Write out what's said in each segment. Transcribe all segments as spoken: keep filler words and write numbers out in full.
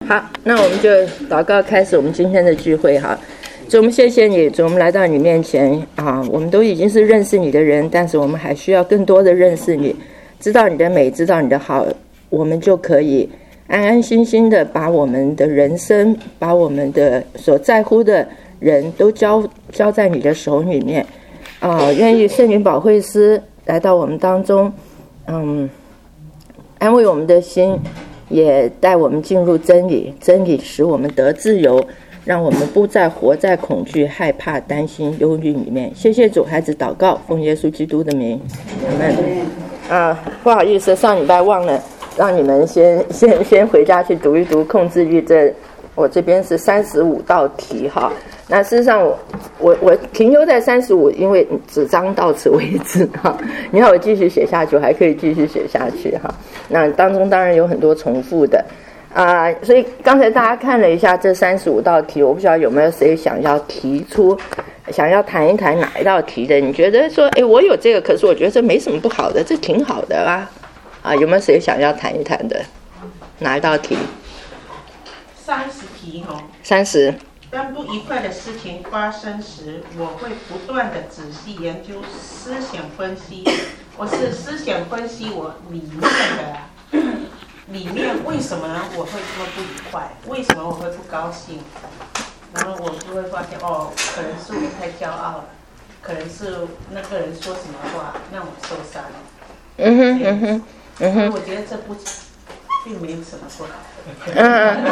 好，那我们就祷告开始我们今天的聚会哈。主，我们谢谢你，主，我们来到你面前啊，我们都已经是认识你的人，但是我们还需要更多的认识你，知道你的美，知道你的好，我们就可以安安心心的把我们的人生，把我们的所在乎的人都交交在你的手里面啊。愿意圣灵保惠师来到我们当中，嗯，安慰我们的心，也带我们进入真理，真理使我们得自由，让我们不再活在恐惧、害怕、担心、忧虑里面。谢谢主，孩子祷告，奉耶稣基督的名，阿们。啊，不好意思，上礼拜忘了让你们先先先回家去读一读控制力，这我这边是三十五道题哈。那事实上我我我停留在三十五，因为纸张到此为止哈。你要我继续写下去，我还可以继续写下去哈。那当中当然有很多重复的啊、呃，所以刚才大家看了一下这三十五道题，我不晓得有没有谁想要提出，想要谈一谈哪一道题的？你觉得说，哎，我有这个，可是我觉得这没什么不好的，这挺好的啊。啊，有没有谁想要谈一谈的？哪一道题？ 三十题哦。 三十。 当不愉快的事情发生时，我会不断的仔细研究、思想分析。我是思想分析我里面的，里面为什么我会这么不愉快？为什么我会不高兴？然后我就会发现，哦，可能是我太骄傲了，可能是那个人说什么话让我受伤了。 嗯哼嗯哼嗯哼。 我觉得这不并没有什么不好。 嗯，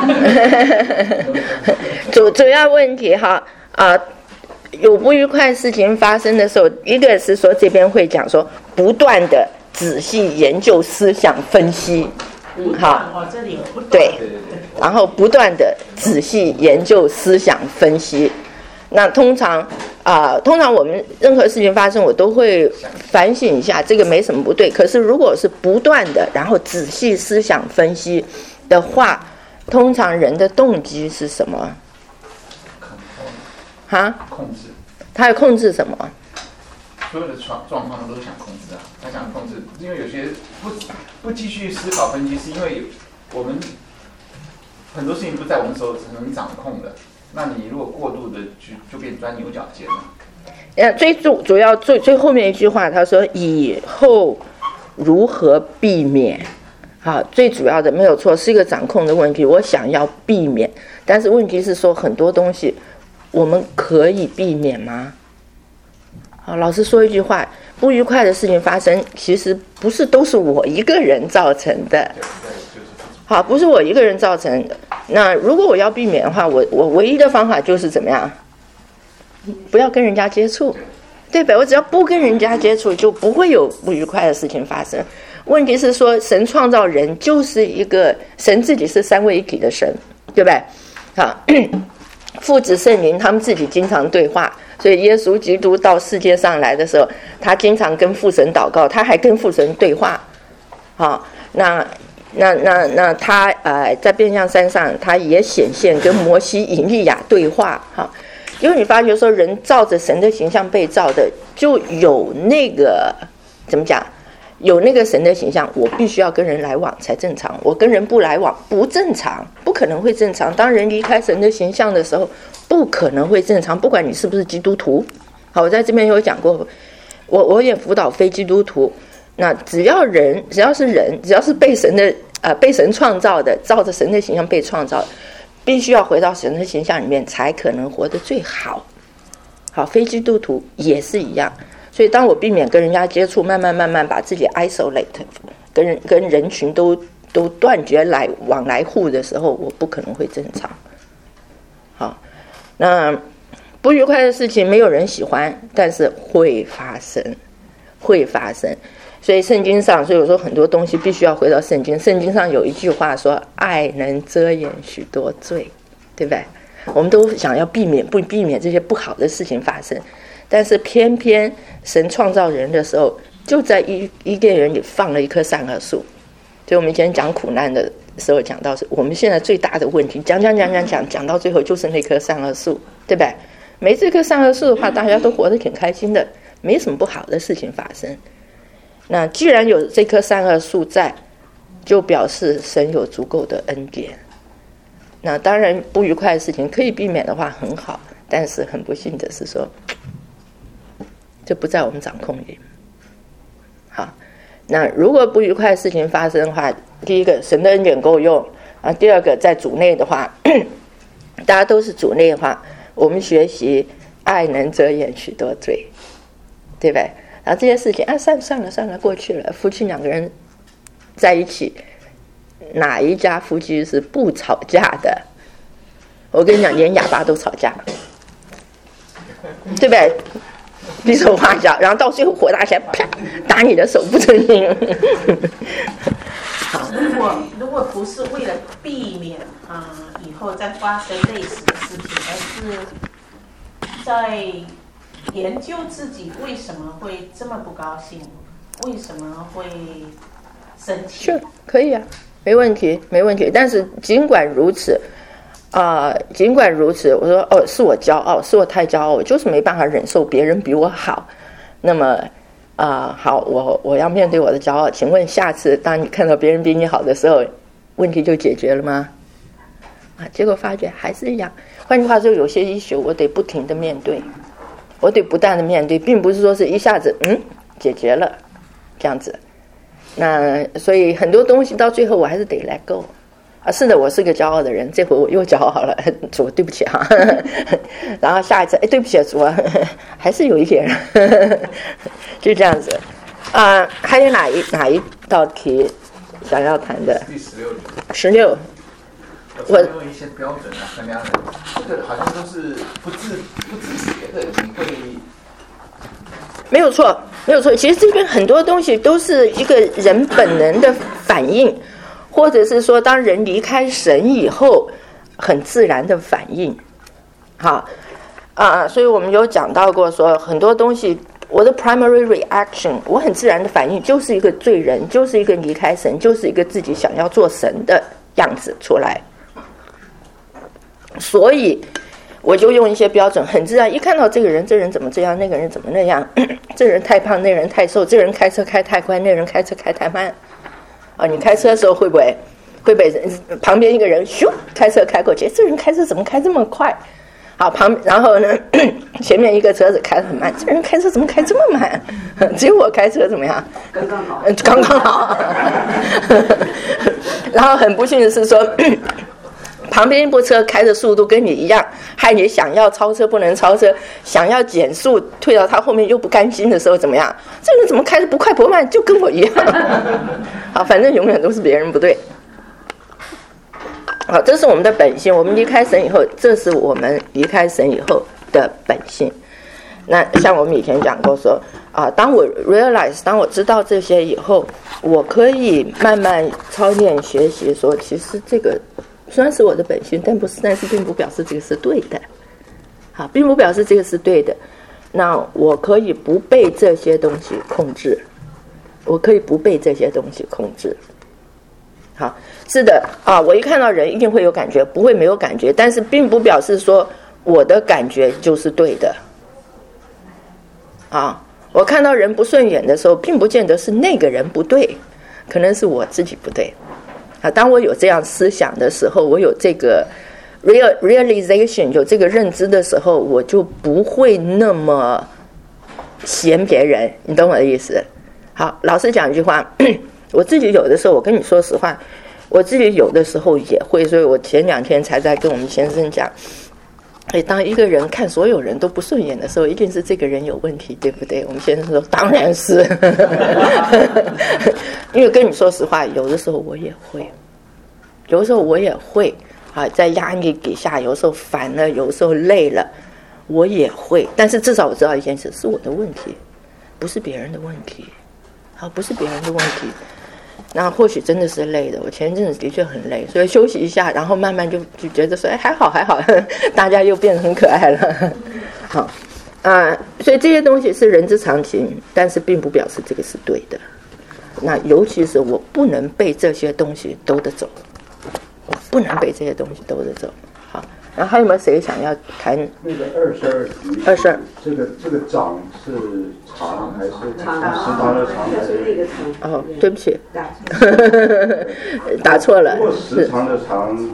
主主要问题哈啊、呃，有不愉快事情发生的时候，一个是说这边会讲说不断的仔细研究、思想分析，好， 哦，这里有不断， 对，然后不断的仔细研究、思想分析。那通常啊、呃，通常我们任何事情发生，我都会反省一下，这个没什么不对。可是如果是不断的，然后仔细思想分析的话，通常人的动机是什么？哈？ 控制。 他要控制什么？ 所有的状状况都想控制啊，他想控制，因为有些不不继续思考分析，是因为我们很多事情不在我们手能掌控的。那你如果过度的去，就变钻牛角尖了。 呃，最主主要最最后面一句话，他说以后如何避免？好，最主要的没有错，是一个掌控的问题。我想要避免，但是问题是说很多东西我们可以避免吗？好，老师说一句话，不愉快的事情发生，其实不是都是我一个人造成的。好，不是我一个人造成的。那如果我要避免的话，我我唯一的方法就是怎么样？不要跟人家接触，对吧？我只要不跟人家接触，就不会有不愉快的事情发生。问题是说，神创造人就是一个神自己是三位一体的神，对不对？好，父子圣灵他们自己经常对话，所以耶稣基督到世界上来的时候，他经常跟父神祷告，他还跟父神对话。好，那。那那那他呃在变相山上，他也显现跟摩西、以利亚对话哈，因为你发觉说人照着神的形象被造的，就有那个怎么讲，有那个神的形象，我必须要跟人来往才正常，我跟人不来往不正常，不可能会正常。当人离开神的形象的时候，不可能会正常，不管你是不是基督徒。好，我在这边有讲过，我我也辅导非基督徒。那只要人，只要是人，只要是被神的呃被神创造的，照着神的形象被创造，必须要回到神的形象里面，才可能活得最好。好，非基督徒也是一样。所以当我避免跟人家接触，慢慢慢慢把自己 isolate， 跟人跟人群都都断绝来往来户的时候，我不可能会正常。好，那不愉快的事情没有人喜欢，但是会发生，会发生。所以圣经上，所以我说很多东西必须要回到圣经。圣经上有一句话说：“爱能遮掩许多罪”，对不对？我们都想要避免不避免这些不好的事情发生，但是偏偏神创造人的时候，就在伊伊甸园里放了一棵善恶树。所以我们以前讲苦难的时候讲到，是我们现在最大的问题，讲讲讲讲讲讲到最后就是那棵善恶树，对不对？没这棵善恶树的话，大家都活得挺开心的，没什么不好的事情发生。那既然有这棵善恶树在，就表示神有足够的恩典。 那当然不愉快的事情可以避免的话很好，但是很不幸的是说，这不在我们掌控里。好，那如果不愉快的事情发生的话，第一个神的恩典够用啊，第二个在主内的话，大家都是主内的话，我们学习爱能遮掩许多罪，对吧？然后这些事情啊，算算了算了，过去了。夫妻两个人在一起，哪一家夫妻是不吵架的？我跟你讲，连哑巴都吵架，对不对？比手画脚，然后到最后火大起来，啪，打你的手不准你。 好，如果如果不是为了避免啊、呃、以后再发生类似的事情，而是在研究自己为什么会这么不高兴，为什么会生气？ 是可以啊，没问题，没问题。但是尽管如此。啊、呃，尽管如此，我说哦，是我骄傲，是我太骄傲，我就是没办法忍受别人比我好。那么啊、呃，好，我我要面对我的骄傲。请问下次当你看到别人比你好的时候，问题就解决了吗？啊，结果发觉还是一样。换句话说，有些issue我得不停的面对，我得不断的面对，并不是说是一下子嗯解决了这样子。那所以很多东西到最后我还是得 let go。啊，是的，我是个骄傲的人，这回我又骄傲了，主，对不起哈。然后下一次，哎，对不起，主，还是有一点，就这样子。啊、呃，还有哪一哪一道题想要谈的？ 第十六题。 十六。 我用一些标准来衡量人，这个好像都是不自不自觉的，你会。 没有错，没有错。其实这边很多东西都是一个人本能的反应。或者是说，当人离开神以后，很自然的反应，好啊，所以我们有讲到过说，很多东西，我的 primary reaction， 我很自然的反应就是一个罪人，就是一个离开神，就是一个自己想要做神的样子出来，所以我就用一些标准，很自然，一看到这个人，这人怎么这样，那个人怎么那样，这人太胖，那人太瘦，这人开车开太快，那人开车开太慢。啊，你开车的时候会不会会被旁边一个人咻开车开过去？这人开车怎么开这么快？好，旁然后呢，前面一个车子开得很慢，这人开车怎么开这么慢？只有我开车怎么样？ 刚刚好， 刚刚好。然后很不幸的是说，旁边一部车开的速度跟你一样，害你想要超车不能超车，想要减速退到他后面又不甘心的时候怎么样？这人怎么开的不快不慢，就跟我一样。好，反正永远都是别人不对。好，这是我们的本性。我们离开神以后，这是我们离开神以后的本性。那像我们以前讲过说啊，当我 realize， 当我知道这些以后，我可以慢慢操练学习说，其实这个虽然是我的本性，但不是，但是并不表示这个是对的。好，并不表示这个是对的。那我可以不被这些东西控制，我可以不被这些东西控制。好，是的啊，我一看到人一定会有感觉，不会没有感觉，但是并不表示说我的感觉就是对的。啊，我看到人不顺眼的时候，并不见得是那个人不对，可能是我自己不对。啊，当我有这样思想的时候，我有这个 real realization， 有这个认知的时候，我就不会那么嫌别人，你懂我的意思？好，老实讲一句话，我自己有的时候，我跟你说实话，我自己有的时候也会，所以我前两天才在跟我们先生讲，哎，当一个人看所有人都不顺眼的时候，一定是这个人有问题，对不对？我们先生说当然是。因为跟你说实话，有的时候我也会，有的时候我也会啊，在压力底下，有时候烦了，有时候累了，我也会。但是至少我知道一件事，是我的问题，不是别人的问题。好，不是别人的问题。那或许真的是累的，我前一阵子的确很累，所以休息一下，然后慢慢就就觉得说，哎，还好还好，大家又变得很可爱了。好啊、呃，所以这些东西是人之常情，但是并不表示这个是对的。那尤其是我不能被这些东西兜着走，我不能被这些东西兜着走。好，然后还有没有谁想要谈那个二十二题？ 二十二， 这个这个长是长还是长食堂的长还是？ 哦，对不起，打错了。 如果时长的长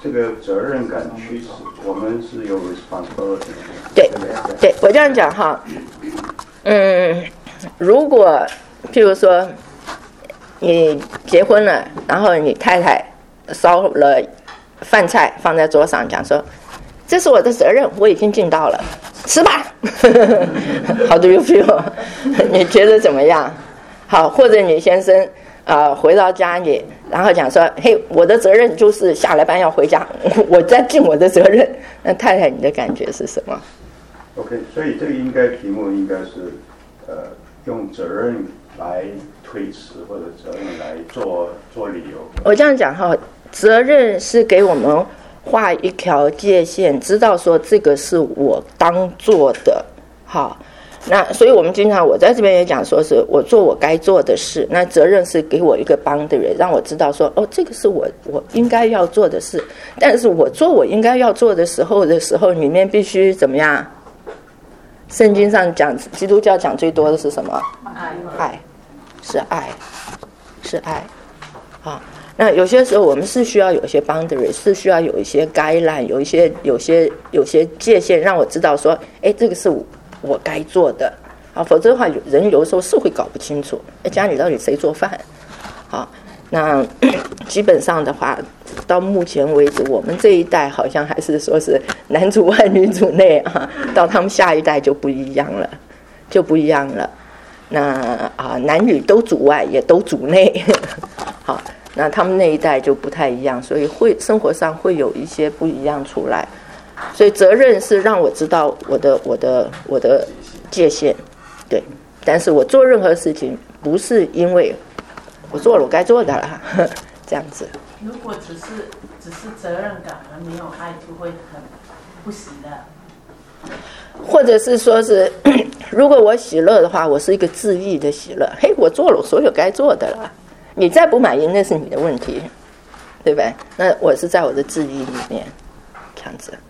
这个责任感驱使，我们是有 responsibility。 对，对我这样讲哈，嗯，如果譬如说你结婚了，然后你太太烧了饭菜放在桌上，讲说这是我的责任，我已经尽到了，吃吧。How do you feel？ 你觉得怎么样？好，或者你先生呃回到家里，然后讲说，嘿，我的责任就是下了班要回家，我在尽我的责任。那太太你的感觉是什么 ？OK， 所以这个应该题目应该是呃用责任来推迟，或者责任来做做理由。 我这样讲哈，责任是给我们画一条界限，知道说这个是我当做的，好。那所以我们经常，我在这边也讲说是我做我该做的事，那责任是给我一个 boundary， 让我知道说哦，这个是我我应该要做的事，但是我做我应该要做的时候的时候，里面必须怎么样？圣经上讲，基督教讲最多的是什么？ 爱， 爱，是爱，是爱，啊。那有些时候我们是需要有一些 boundary， 是需要有一些 guideline， 有一些有些有些界限，让我知道说，哎，这个是我。我该做的啊，否则的话，人有的时候是会搞不清楚，哎，家里到底谁做饭？好，那基本上的话，到目前为止，我们这一代好像还是说是男主外女主内啊，到他们下一代就不一样了，就不一样了。那啊，男女都主外，也都主内，好，那他们那一代就不太一样，所以会生活上会有一些不一样出来。所以责任是让我知道我的我的我的界限，对，但是我做任何事情不是因为我做了我该做的了，这样子。 如果只是只是责任感而没有爱，就会很不喜乐。 或者是说是，如果我喜乐的话，我是一个自意的喜乐，嘿，我做了我所有该做的了，你再不满意那是你的问题，对不对？那我是在我的自意里面，这样子。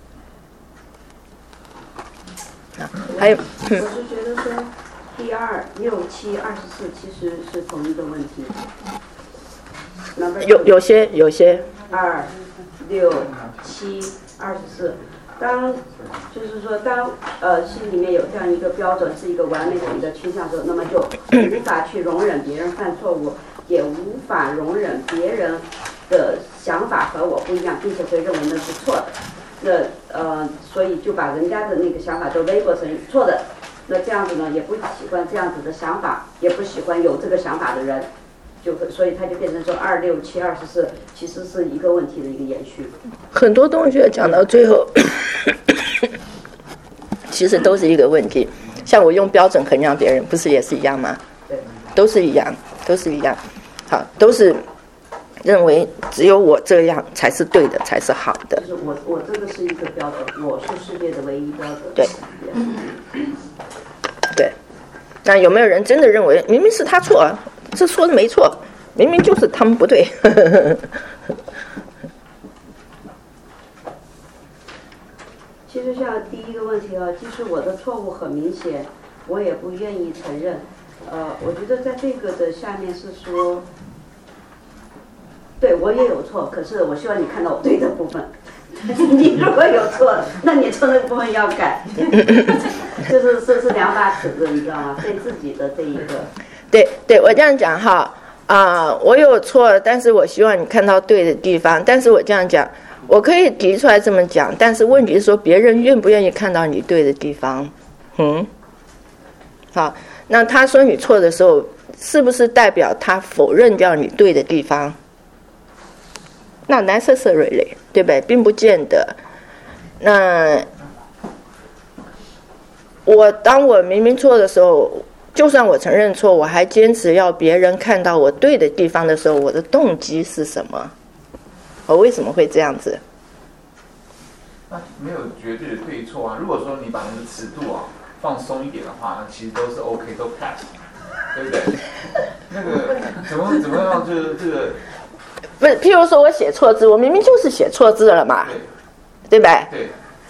啊，还有， 我是觉得说，第二六七二十四其实是同一个问题。 有有些有些二六七二十四，当就是说当呃心里面有这样一个标准，是一个完美主义的倾向的时候，那么就无法去容忍别人犯错误，也无法容忍别人的想法和我不一样，并且会认为那是错的。那呃，所以就把人家的那个想法都 label 成错的。那这样子呢，也不喜欢这样子的想法，也不喜欢有这个想法的人，就所以他就变成说二六七二十四，其实是一个问题的一个延续。 很多东西讲到最后，其实都是一个问题。像我用标准衡量别人，不是也是一样吗？ 对， 都是一样，都是一样。好，都是。认为只有我这样才是对的，才是好的。 就是我，我这个是一个标准，我是世界的唯一标准。 对，对。那有没有人真的认为明明是他错，这说的没错，明明就是他们不对？ 其实像第一个问题啊，即使我的错误很明显，我也不愿意承认。呃，我觉得在这个的下面是说。对，我也有错，可是我希望你看到我对的部分。你如果有错，那你错那个部分要改，就是是是两把尺子，你知道吗？对自己的这一个。 对对，我这样讲哈啊、呃，我有错，但是我希望你看到对的地方。但是我这样讲，我可以提出来这么讲，但是问题是说别人愿不愿意看到你对的地方？嗯，好，那他说你错的时候，是不是代表他否认掉你对的地方？那 necessarily 对不对？并不见得。那我当我明明错的时候，就算我承认错，我还坚持要别人看到我对的地方的时候，我的动机是什么？我为什么会这样子？ 那没有绝对的对错啊。如果说你把那个尺度啊放松一点的话，那其实都是 OK， 都 pass， 对不对？那个怎么怎么样？这个这个。不是，譬如说我写错字，我明明就是写错字了嘛，对，对吧？ 对，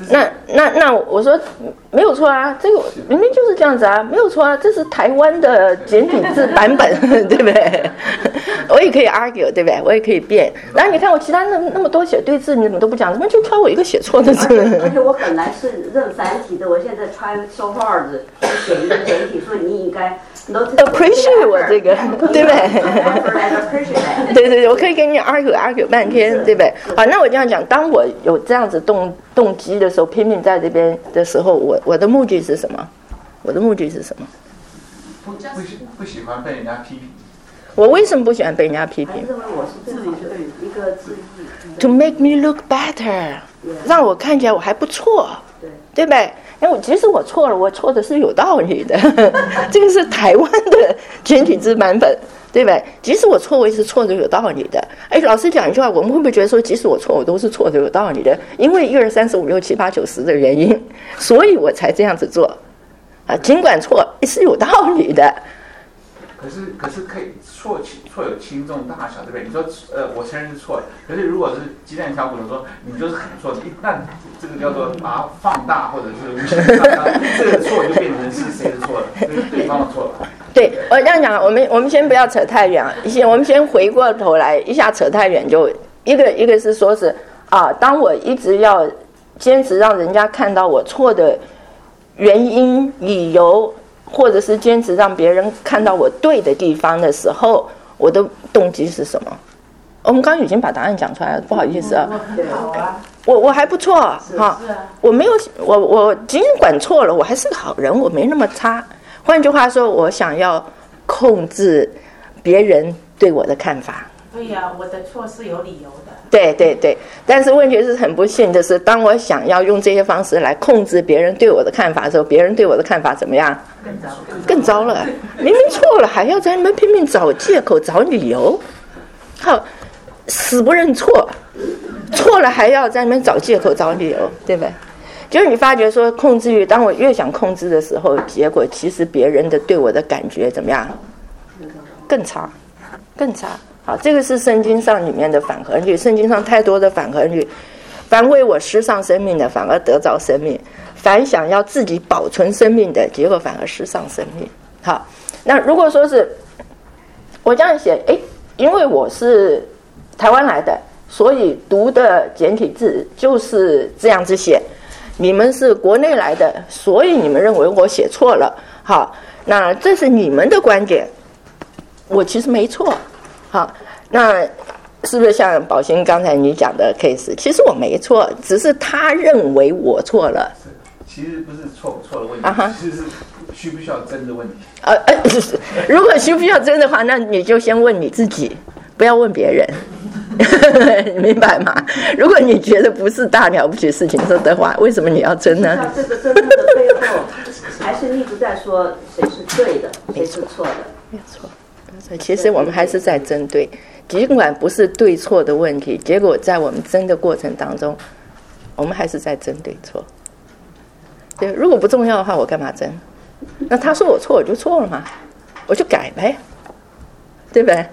那那那我说没有错啊，这个明明就是这样子啊，没有错啊，这是台湾的简体字版本，对不对？我也可以 argue， 对不对？我也可以辩。然后你看我其他那那么多写对字，你怎么都不讲？怎么就挑我一个写错的字？ 而且我本来是认繁体的，我现在穿 so hard 写一个简体，所以你应该 appreciate 我这个，对不对？对对对，我可以跟你 argue argue 半天，对不对？好，那我这样讲，当我有这样子动动机的时候，拼命在这边的时候，我我的目的是什么？我的目的是什么？ 不不喜不喜欢被人家批评。 我为什么不喜欢被人家批评？ 认为我是自己的一个自意。 To make me look better， 让我看起来我还不错，对不对？因为我即使我错了，我错的是有道理的。这个是台湾的简体字版本，对不对？即使我错，我也是错的有道理的。哎，老师讲一句话，我们会不会觉得说，即使我错，我都是错的有道理的？因为一二三四五六七八九十的原因，所以我才这样子做。啊，尽管错也是有道理的。 可是可是可以错错有轻重大小，对不对？你说呃，我承认是错的，可是如果是鸡蛋挑骨头说你就是很错的，那这个叫做把它放大，或者是无限放大，这个错就变成是谁的错了？就是对方的错了。 对，我这样讲，我们我们先不要扯太远啊，先我们先回过头来，一下扯太远就一个一个是说是啊，当我一直要坚持让人家看到我错的原因理由。或者是坚持让别人看到我对的地方的时候，我的动机是什么？我们刚刚已经把答案讲出来了，不好意思啊。我我还不错哈，我没有我我尽管错了，我还是个好人，我没那么差。换句话说，我想要控制别人对我的看法。 对呀，我的错是有理由的。 对对对，但是问题是很不幸的是，当我想要用这些方式来控制别人对我的看法的时候，别人对我的看法怎么样？ 更糟， 更糟了。明明错了，还要在那边拼命找借口、找理由，好，死不认错，错了还要在那边找借口、找理由，对不对？就是你发觉说，控制欲，当我越想控制的时候，结果其实别人的对我的感觉怎么样？更差，更差。好，这个是圣经上里面的反合律，圣经上太多的反合律。凡为我失丧生命的，反而得着生命；凡想要自己保存生命的，结果反而失丧生命。好，那如果说是我这样写，哎，因为我是台湾来的，所以读的简体字就是这样子写。你们是国内来的，所以你们认为我写错了。好，那这是你们的观点，我其实没错。好，那是不是像宝兴刚才你讲的 case？ 其实我没错，只是他认为我错了。 其实不是错不错的问题， 啊、 其实是需不需要争的问题。 呃呃，如果需不需要争的话，那你就先问你自己，不要问别人。明白吗？如果你觉得不是大了不起的事情说的话，为什么你要争呢？ 像这个争论的背后，还是一直在说谁是对的，谁是错的。 没错。其实我们还是在针对，尽管不是对错的问题，结果在我们争的过程当中，我们还是在争对错。对，如果不重要的话，我干嘛争？那他说我错，我就错了嘛，我就改呗，对不对？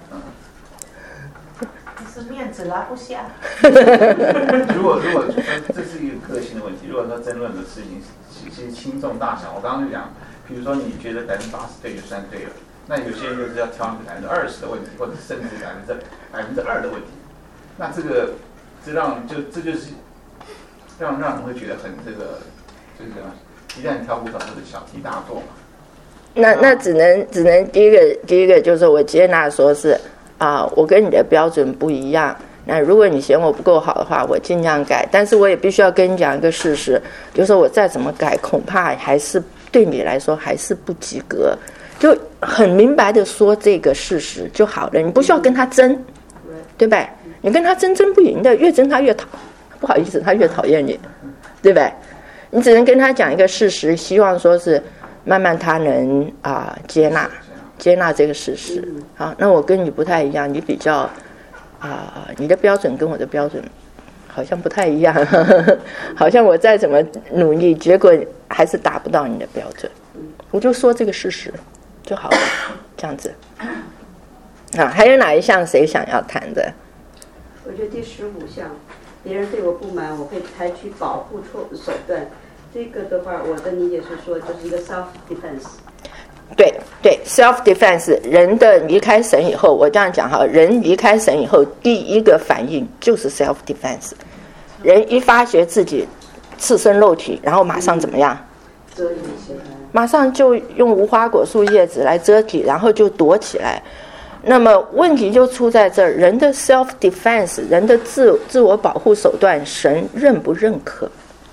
这是面子拉不下。 如果如果说这是一个个性的问题，如果说争论的事情其实轻重大小，我刚刚就讲，比如说你觉得百分之八十对就算对了。那有些人就是要挑百分之二十的问题，或者甚至百分之百分之二的问题。那这个，这让就这就是让让人会觉得很这个这个鸡蛋挑骨头或者小题大做嘛。 那那只能只能第一个第一个就是我接纳说是啊，我跟你的标准不一样。那如果你嫌我不够好的话，我尽量改。但是我也必须要跟你讲一个事实，就是我再怎么改，恐怕还是对你来说还是不及格。就很明白的说这个事实就好了，你不需要跟他争，对吧？你跟他争争不赢的，越争他越讨，不好意思，他越讨厌你，对吧？你只能跟他讲一个事实，希望说是慢慢他能啊、呃、接纳接纳这个事实。好，那我跟你不太一样，你比较啊、呃，你的标准跟我的标准好像不太一样，呵呵，好像我再怎么努力，结果还是达不到你的标准。我就说这个事实。就好了，这样子啊。还有哪一项谁想要谈的？ 我觉得第十五项， 别人对我不满，我会采取保护措手段。这个的话，我的理解是说，就是一个 self defense。 对对 ，self defense， 人的离开神以后，我这样讲哈，人离开神以后，第一个反应就是 self defense。人一发觉自己赤身肉体，然后马上怎么样？ 遮掩起来。 马上就用无花果树叶子来遮体，然后就躲起来。那么问题就出在这儿，人的 self defense， 人的自自我保护手段，神认不认可？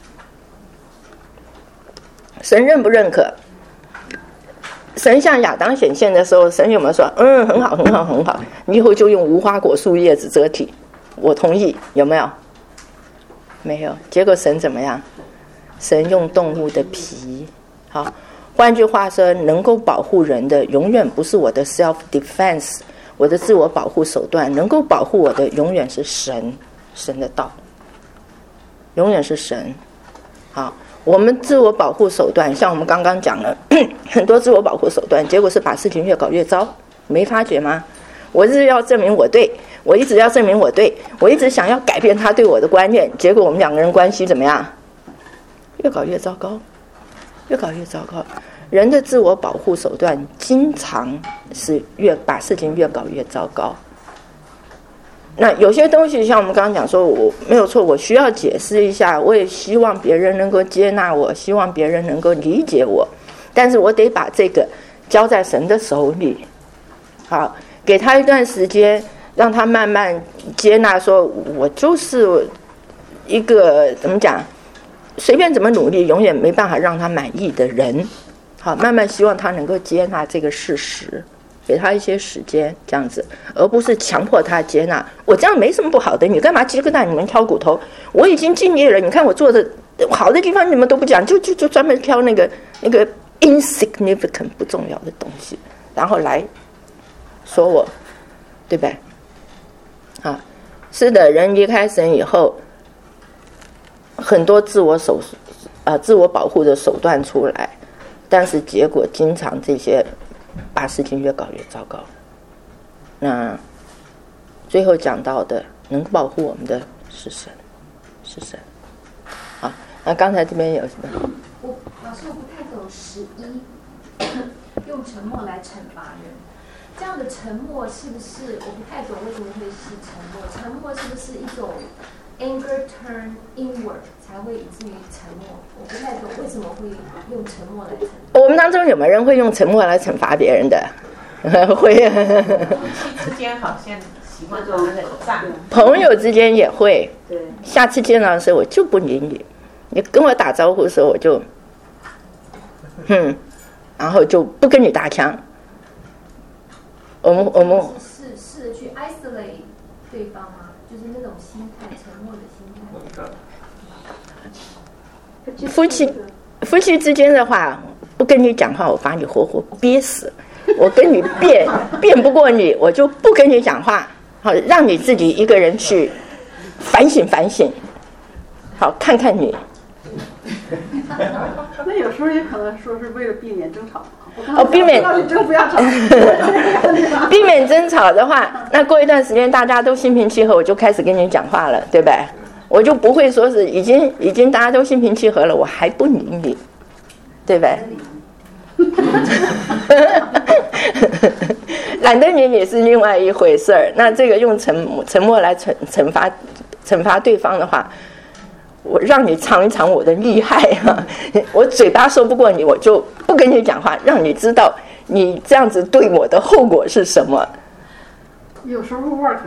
神认不认可？神向亚当显现的时候，神有没有说嗯很好很好很好，你以后就用无花果树叶子遮体，我同意，有没有？没有。结果神怎么样？神用动物的皮。好，换句话说，能够保护人的永远不是我的 self defense， 我的自我保护手段，能够保护我的永远是神，神的道，永远是神。好，我们自我保护手段，像我们刚刚讲了很多自我保护手段，结果是把事情越搞越糟，没发觉吗？我一直要证明我对，我一直要证明我对，我一直想要改变他对我的观念，结果我们两个人关系怎么样？越搞越糟糕，越搞越糟糕。人的自我保护手段经常是越把事情越搞越糟糕。那有些东西像我们刚刚讲说，我没有错，我需要解释一下，我也希望别人能够接纳我，希望别人能够理解我，但是我得把这个交在神的手里。好，给他一段时间，让他慢慢接纳，说我就是一个怎么讲，随便怎么努力永远没办法让他满意的人。好，慢慢希望他能够接纳这个事实，给他一些时间，这样子，而不是强迫他接纳。我这样没什么不好的，你干嘛鸡个蛋你们挑骨头？我已经尽力了，你看我做的好的地方你们都不讲，就就就专门挑那个那个 insignificant 不重要的东西，然后来说我，对吧？啊，是的，人离开神以后，很多自我手啊、呃、自我保护的手段出来，但是结果经常这些把事情越搞越糟糕。那最后讲到的，能保护我们的是神，是神。好，那刚才这边有什么？ 我老师我不太懂十一，用沉默来惩罚人。这样的沉默是不是我不太懂为什么会是沉默？沉默是不是一种 anger turn inward 才会以至于沉默？我不太懂为什么会用沉默来惩罚。 我们当中有没有人会用沉默来惩罚别人的？会。 之间好像喜欢冷战， 朋友之间也会。 对。 下次见到的时候我就不理你，你跟我打招呼的时候我就，哼，然后就不跟你搭腔。我们我们是试着去 isolate 对方吗？就是那种心态，沉默的心态。 夫妻夫妻之间的话，不跟你讲话，我把你活活憋死。我跟你辩辩不过你，我就不跟你讲话。好，让你自己一个人去反省反省。好，看看你。 那有时候也可能说是为了避免争吵。 哦，避免争不要吵。 避免争吵的话，那过一段时间大家都心平气和，我就开始跟你讲话了，对吧？我就不会说是已经已经大家都心平气和了，我还不理你，对吧？懒得理你是另外一回事儿。那这个用沉沉默来惩惩罚惩罚对方的话，我让你尝一尝我的厉害啊！我嘴巴说不过你，我就不跟你讲话，让你知道你这样子对我的后果是什么。 有时候 work。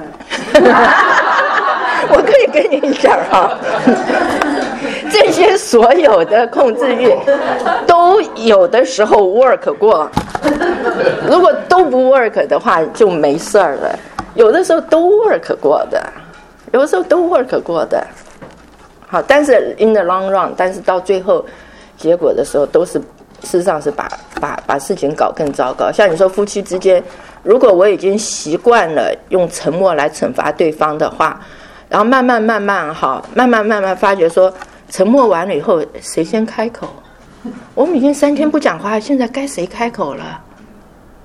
我可以跟你讲啊，这些所有的控制欲都有的时候 work 过，如果都不 work 的话就没事儿了。有的时候都 work 过的，有的时候都 work 过的。好，但是 in the long run， 但是到最后结果的时候，都是事实上是把把把事情搞更糟糕。像你说夫妻之间，如果我已经习惯了用沉默来惩罚对方的话，然后慢慢慢慢哈，慢慢慢慢发觉说，沉默完了以后，谁先开口？我们已经三天不讲话，现在该谁开口了？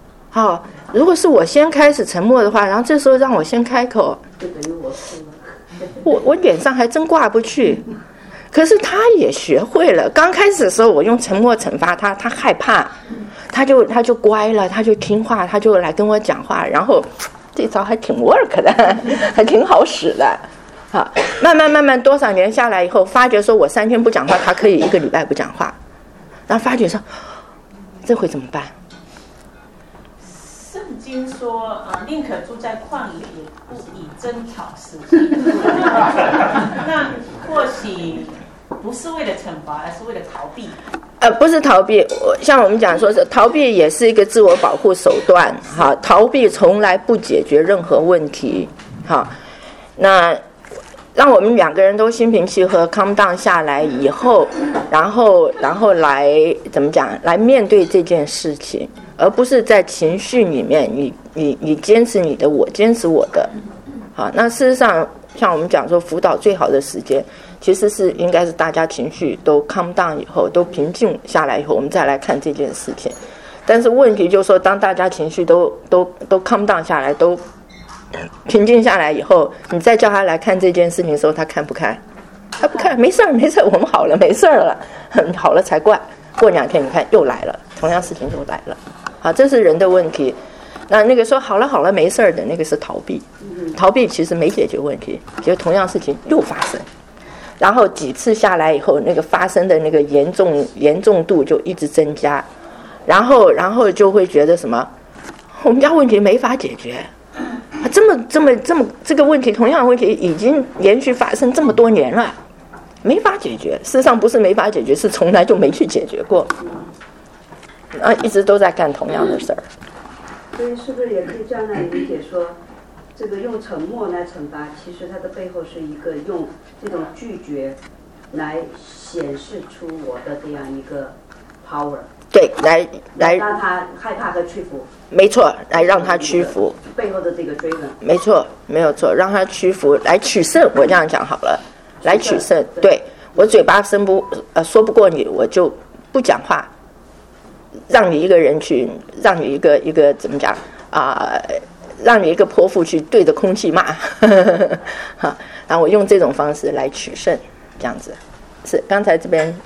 好，如果是我先开始沉默的话，然后这时候让我先开口， 就等于我输了。 我我脸上还真挂不去。可是他也学会了。刚开始的时候，我用沉默惩罚他，他害怕，他就他就乖了，他就听话，他就来跟我讲话。然后这招还挺 work 的，还挺好使的。好，慢慢慢慢多少年下来以后，发觉说我三天不讲话，他可以一个礼拜不讲话。然后发觉说，这回怎么办？ 圣经说，呃，宁可住在旷野，也不以争吵实行。那或许不是为了惩罚，而是为了逃避。 呃，不是逃避，像我们讲说是逃避，也是一个自我保护手段。哈，逃避从来不解决任何问题。好，那让我们两个人都心平气和 calm down 下来以后，然后然后来怎么讲？来面对这件事情，而不是在情绪里面，你你你坚持你的，我坚持我的。好，那事实上，像我们讲说辅导最好的时间，其实是应该是大家情绪都 calm down 以后，都平静下来以后，我们再来看这件事情。但是问题就是说，当大家情绪都都都 calm down 下来，都平静下来以后，你再叫他来看这件事情的时候，他看不看？他不看，没事儿，没事儿，我们好了，没事儿了，好了才怪。过两天你看又来了，同样事情又来了。好，这是人的问题。那那个说好了好了没事儿的那个是逃避，逃避其实没解决问题，结果同样事情又发生。然后几次下来以后，那个发生的那个严重严重度就一直增加，然后然后就会觉得什么，我们家问题没法解决。这么这么这么这个问题，同样的问题已经连续发生这么多年了，没法解决。事实上不是没法解决，是从来就没去解决过，啊，一直都在干同样的事儿。 所以是不是也可以这样来理解说，这个用沉默来惩罚，其实它的背后是一个用这种拒绝来显示出我的这样一个 power。对，来来让他害怕和屈服。没错，来让他屈服。背后的这个追问。没错，没有错，让他屈服，来取胜。我这样讲好了，来取胜。对，我嘴巴生不呃说不过你，我就不讲话，让你一个人去，让你一个一个怎么讲啊、呃？让你一个泼妇去对着空气骂，好，然后我用这种方式来取胜，这样子。是刚才这边。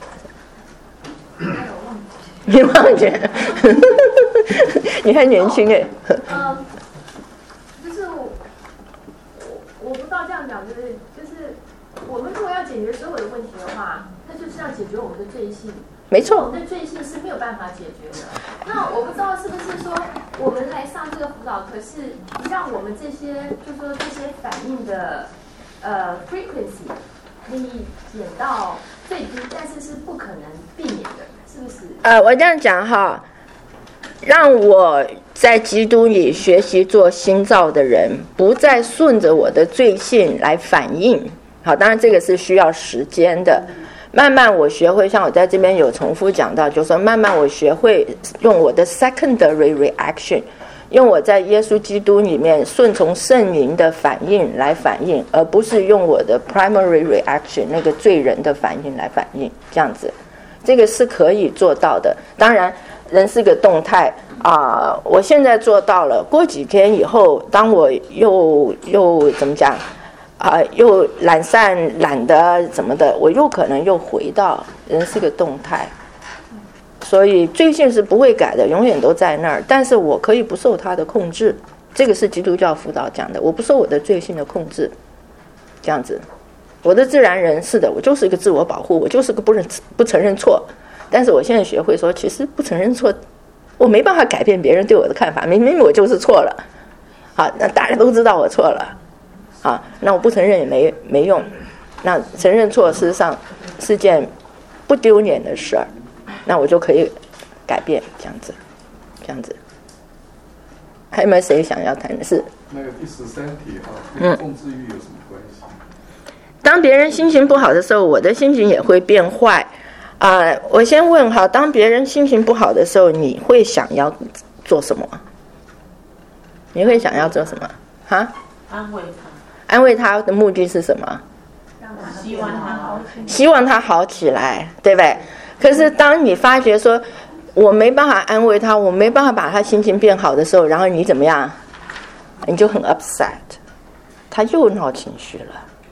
你忘记了？你还年轻哎。 嗯，就是我，我不知道这样讲，就是就是我们如果要解决所有的问题的话，那就是要解决我们的罪性。 没错。 我们的罪性是没有办法解决的。那我不知道是不是说我们来上这个辅导，可是让我们这些，就说这些反应的呃 frequency 可以减到最低，但是是不可能避免的。是不是？ 呃，我这样讲哈，让我在基督里学习做新造的人，不再顺着我的罪性来反应。好，当然这个是需要时间的。慢慢我学会，像我在这边有重复讲到，就是说慢慢我学会用我的 secondary reaction， 用我在耶稣基督里面顺从圣灵的反应来反应，而不是用我的 primary reaction 那个罪人的反应来反应，这样子。这个是可以做到的，当然人是个动态啊、呃。我现在做到了，过几天以后，当我又又怎么讲啊、呃，又懒散懒得怎么的，我又可能又回到人是个动态，所以罪性是不会改的，永远都在那儿。但是我可以不受它的控制，这个是基督教辅导讲的，我不受我的罪性的控制，这样子。我的自然人是的，我就是一个自我保护，我就是个不认不承认错。但是我现在学会说，其实不承认错，我没办法改变别人对我的看法，明明我就是错了。好，那大家都知道我错了，好，那我不承认也没没用。那承认错事实上是件不丢脸的事儿，那我就可以改变，这样子，这样子。还有没有谁想要谈的是？ 那个第十三题哈，跟控制欲有什么关系？ 当别人心情不好的时候，我的心情也会变坏啊、呃。我先问哈，当别人心情不好的时候，你会想要做什么？你会想要做什么？哈？ 安慰他。 安慰他的目的是什么？ 希望他好起来。 希望他好起来，对不对？可是当你发觉说我没办法安慰他，我没办法把他心情变好的时候，然后你怎么样？你就很 upset， 他又闹情绪了。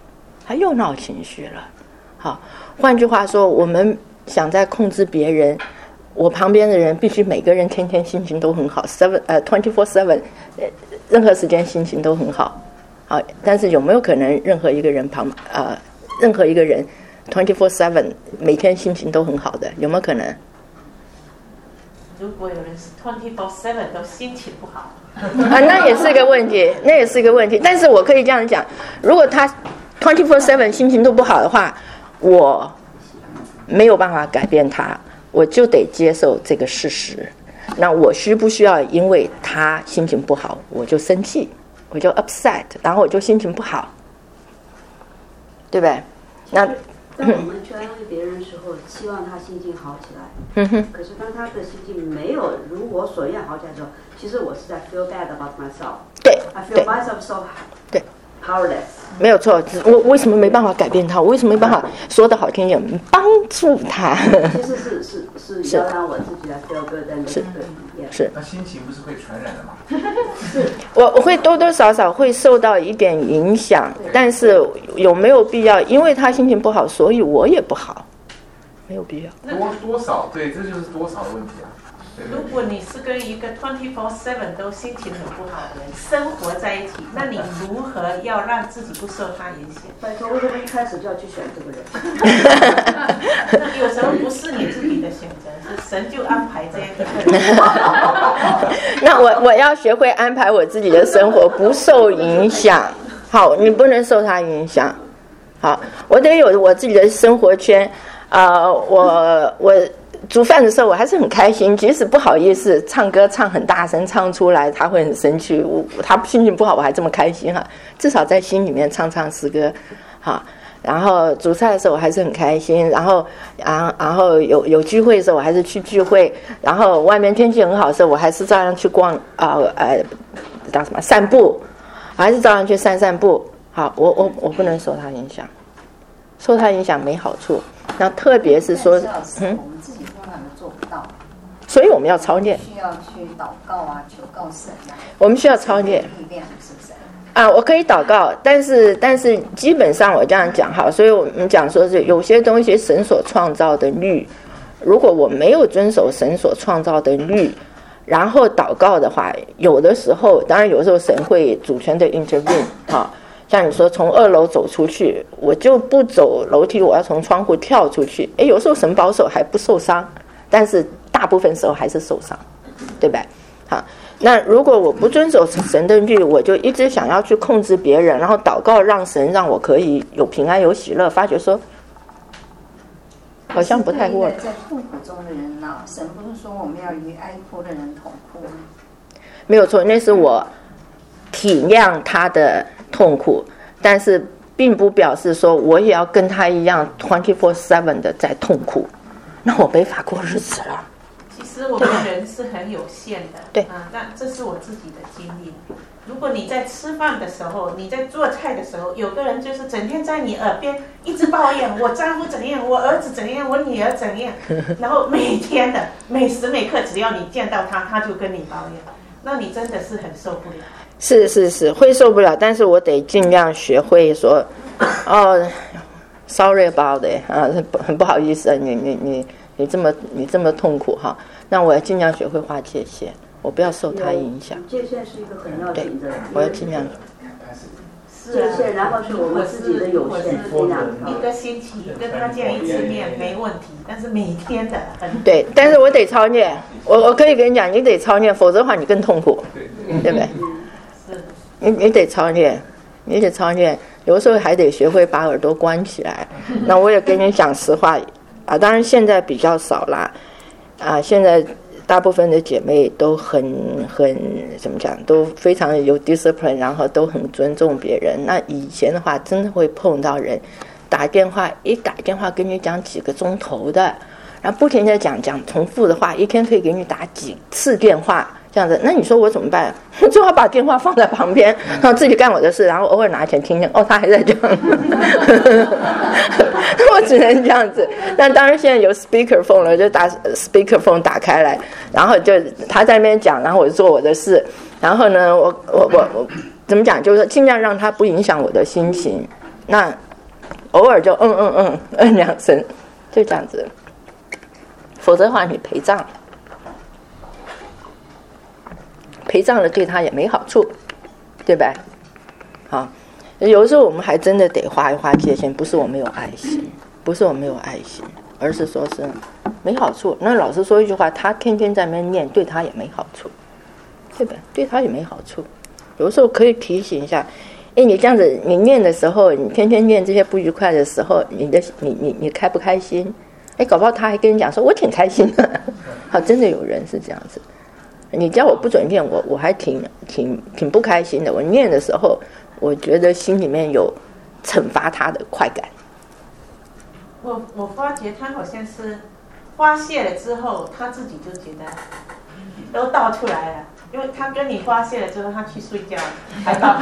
他又闹情绪了。好，换句话说，我们想在控制别人，我旁边的人必须每个人天天心情都很好 ，seven 呃 twenty four seven， 任何时间心情都很好。好，但是有没有可能任何一个人旁呃任何一个人 twenty four seven 每天心情都很好的，有没有可能？ 如果有人是 twenty four seven 都心情不好啊，那也是一个问题，那也是一个问题。但是我可以这样讲，如果他 twenty four seven 心情都不好的话，我没有办法改变他，我就得接受这个事实。那我需不需要因为他心情不好，我就生气，我就 upset， 然后我就心情不好，对不对？那当我们去安慰别人的时候，希望他心情好起来。 嗯哼。 可是当他的心情没有如我所愿好起来的时候，其实我是在 feel bad about myself。 对。 I feel myself so 对 powerless。 没有错，我为什么没办法改变他？我为什么没办法说的好听一点，帮助他？ 其实是是是要让我自己来 feel good and look good。 是。 那心情不是会传染的吗？ 是。 我我会多多少少会受到一点影响，但是有没有必要？因为他心情不好，所以我也不好，没有必要。 多多少？对，这就是多少的问题啊。 如果你是跟一个 twenty four seven 都心情很不好的人生活在一起，那你如何要让自己不受他影响？ 拜托，为什么一开始就要去选这个人？ 那有时候不是你自己的选择，是神就安排这样一个人。 那我我要学会安排我自己的生活，不受影响。好，你不能受他影响。好，我得有我自己的生活圈。呃，我我。煮饭的时候我还是很开心，即使不好意思唱歌唱很大声唱出来他会很生气，我他心情不好我还这么开心哈，至少在心里面唱唱诗歌哈。然后煮菜的时候我还是很开心，然后然然后有有聚会的时候我还是去聚会，然后外面天气很好的时候我还是照样去逛啊呃叫什么散步，还是照样去散散步。好，我我我不能受他影响，受他影响没好处。那特别是说， 嗯，我们自己通常都做不到， 所以我们要操练， 需要去祷告啊，求告神啊。 我们需要操练力量，是不是？ 啊，我可以祷告，但是但是基本上我这样讲哈，所以我们讲说是有些东西神所创造的律，如果我没有遵守神所创造的律，然后祷告的话，有的时候，当然有时候神会主权的 intervene 哈。像你说从二楼走出去，我就不走楼梯，我要从窗户跳出去。诶，有时候神保守还不受伤，但是大部分时候还是受伤，对吧？好，那如果我不遵守神的律，我就一直想要去控制别人，然后祷告让神让我可以有平安有喜乐，发觉说好像不太 work。 在痛苦中的人呢、啊，神不是说我们要与哀哭的人同哭吗？ 没有错，那是我体谅他的痛苦，但是并不表示说我也要跟他一样 twenty four seven 的在痛苦，那我没法过日子了。 其实我们人是很有限的， 对啊，那这是我自己的经历。如果你在吃饭的时候，你在做菜的时候，有个人就是整天在你耳边一直抱怨我丈夫怎样，我儿子怎样，我女儿怎样，然后每天的每时每刻只要你见到他，他就跟你抱怨，那你真的是很受不了。 是是是，会受不了，但是我得尽量学会说，哦 ，sorry about it 啊，很不好意思，你你你你这么你这么痛苦哈，那我要尽量学会划界限，我不要受他影响。 界限是一个很要紧的， 我要尽量。 界限，然后是我们自己的有限， 一个星期跟他见一次面没问题，但是每天的很对，但是我得操练，我我可以跟你讲，你得操练，否则的话你更痛苦，对不对？你你得操练，你得操练，有时候还得学会把耳朵关起来。那我也跟你讲实话啊，当然现在比较少啦，啊，现在大部分的姐妹都很很怎么讲，都非常有 discipline， 然后都很尊重别人。那以前的话，真的会碰到人打电话，一打电话跟你讲几个钟头的，然后不停的讲讲重复的话，一天可以给你打几次电话。这样子，那你说我怎么办？我就要把电话放在旁边，然后自己干我的事，然后偶尔拿钱听听，哦，他还在讲，我只能这样子。那当然现在有 speaker phone 了，就打 speaker phone 打开来，然后就他在那边讲，然后我就做我的事，然后呢，我我我我怎么讲？就是尽量让他不影响我的心情。那偶尔就嗯嗯嗯嗯两声，就这样子。否则的话，你陪葬，陪葬了对他也没好处，对吧？好，有的时候我们还真的得划一划界限，不是我没有爱心，不是我没有爱心，而是说是没好处。那老师说一句话，他天天在那边念，对他也没好处，对吧？对他也没好处。有的时候可以提醒一下，哎，你这样子，你念的时候，你天天念这些不愉快的时候，你的你你你开不开心？哎，搞不好他还跟你讲说，我挺开心的。好，真的有人是这样子。你叫我不准念，我我还挺挺挺不开心的。我念的时候，我觉得心里面有惩罚他的快感。 我我发觉他好像是发泄了之后，他自己就觉得都倒出来了，因为他跟你发泄了之后，他去睡觉，还倒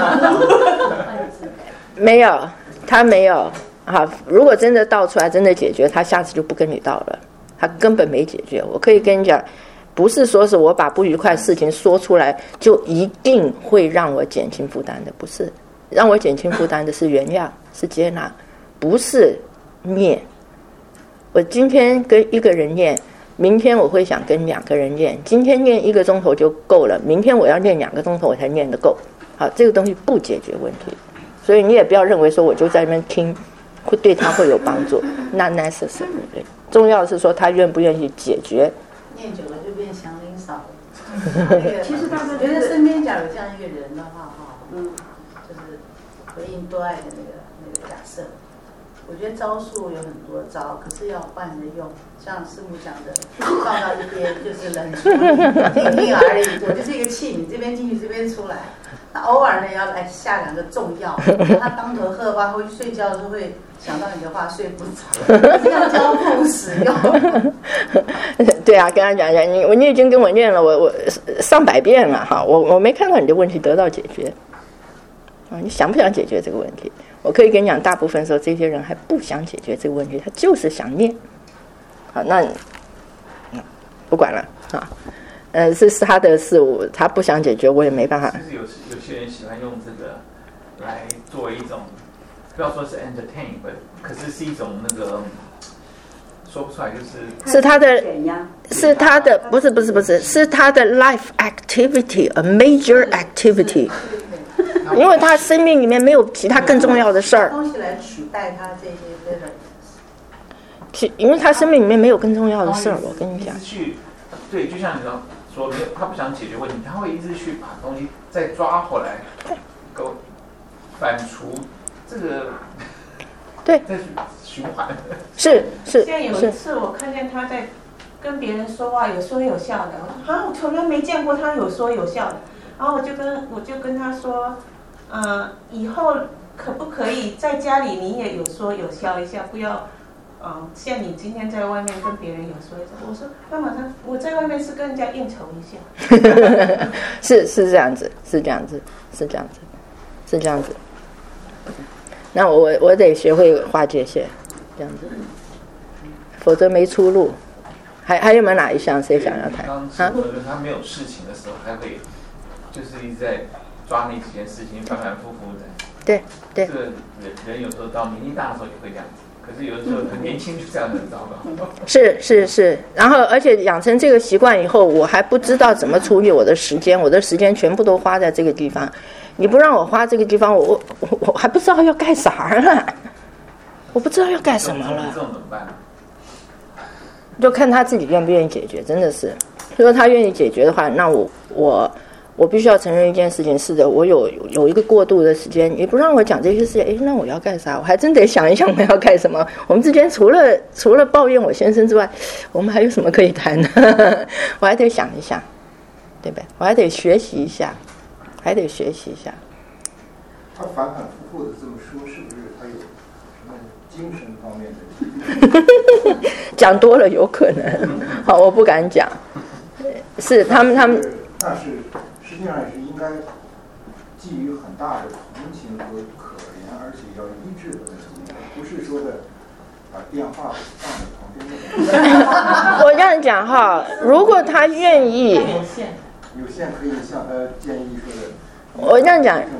没有，他没有。好，如果真的倒出来，真的解决，他下次就不跟你倒了，他根本没解决。我可以跟你讲，不是说是我把不愉快的事情说出来，就一定会让我减轻负担的，不是。让我减轻负担的是原谅，是接纳，不是念。我今天跟一个人念，明天我会想跟两个人念，今天念一个钟头就够了，明天我要念两个钟头我才念得够。好，这个东西不解决问题，所以你也不要认为说我就在那边听会对他会有帮助，那 necessary。重要的是说他愿不愿意解决。 念久了就变祥林嫂了。其实他们觉得身边假如这样一个人的话，哈，嗯，就是回应多爱的那个那个假设。我觉得招数有很多招，可是要换着用。像师父讲的，放到一边就是冷处理，听听而已。我就是一个气，你这边进去，这边出来。那偶尔呢，要来下两个重药，他当头喝话，会睡觉的时候会想到你的话，睡不着。这样交互使用。 对啊，跟他讲讲，你我你已经跟我念了，我我上百遍了哈，我我没看到你的问题得到解决。啊，你想不想解决这个问题？我可以跟你讲，大部分时候这些人还不想解决这个问题，他就是想念。好，那嗯，不管了啊，呃，是是他的事，我他不想解决，我也没办法。 其实有有些人喜欢用这个来作为一种，不要说是 entertain， 可是是一种那个说不出来，就是是他的，是他的，不是不是不是，是他的 life activity，a major activity。因为他生命里面没有其他更重要的事儿， 东西来取代他这些 better。 其因为他生命里面没有更重要的事儿，我跟你讲。 去，对，就像你刚说，没有他不想解决问题，他会一直去把东西再抓回来，给我反刍这个， 对， 在循环。 是是。 像有一次我看见他在跟别人说话，有说有笑的，我说啊，我从来没见过他有说有笑的。然后我就跟我就跟他说，呃，以后可不可以在家里你也有说有笑一下，不要，呃，像你今天在外面跟别人有说一下。我说干嘛呢？我在外面是跟人家应酬一下。 是是这样子，是这样子，是这样子，是这样子。那我我我得学会划界限，这样子，否则没出路。还还有没有哪一项谁想要谈？ 啊，他没有事情的时候，还会。就是一直在抓那几件事情，反反复复的。 对对。 这个人人有时候到年纪大的时候也会这样子，可是有的时候很年轻就这样很糟糕。是是是，然后而且养成这个习惯以后，我还不知道怎么处理我的时间，我的时间全部都花在这个地方。你不让我花这个地方，我我我还不知道要干啥了，我不知道要干什么了。这种怎么办？就看他自己愿不愿意解决，真的是。如果他愿意解决的话，那我我。我必须要承认一件事情，是的，我有有一个过渡的时间，你不让我讲这些事情，哎，那我要干啥？我还真得想一想我要干什么。我们之间除了除了抱怨我先生之外，我们还有什么可以谈的？我还得想一想，对不对？我还得学习一下，还得学习一下。 他反反复复的这么说，是不是他有什么精神方面的？ 讲多了有可能，好，我不敢讲。是他们他们。 但是实际上也是应该基于很大的同情和可怜，而且要一致的问题，不是说的把电话放在旁边。 我这样讲哈，如果他愿意， 有限，有限可以像他建议说的。 我这样讲，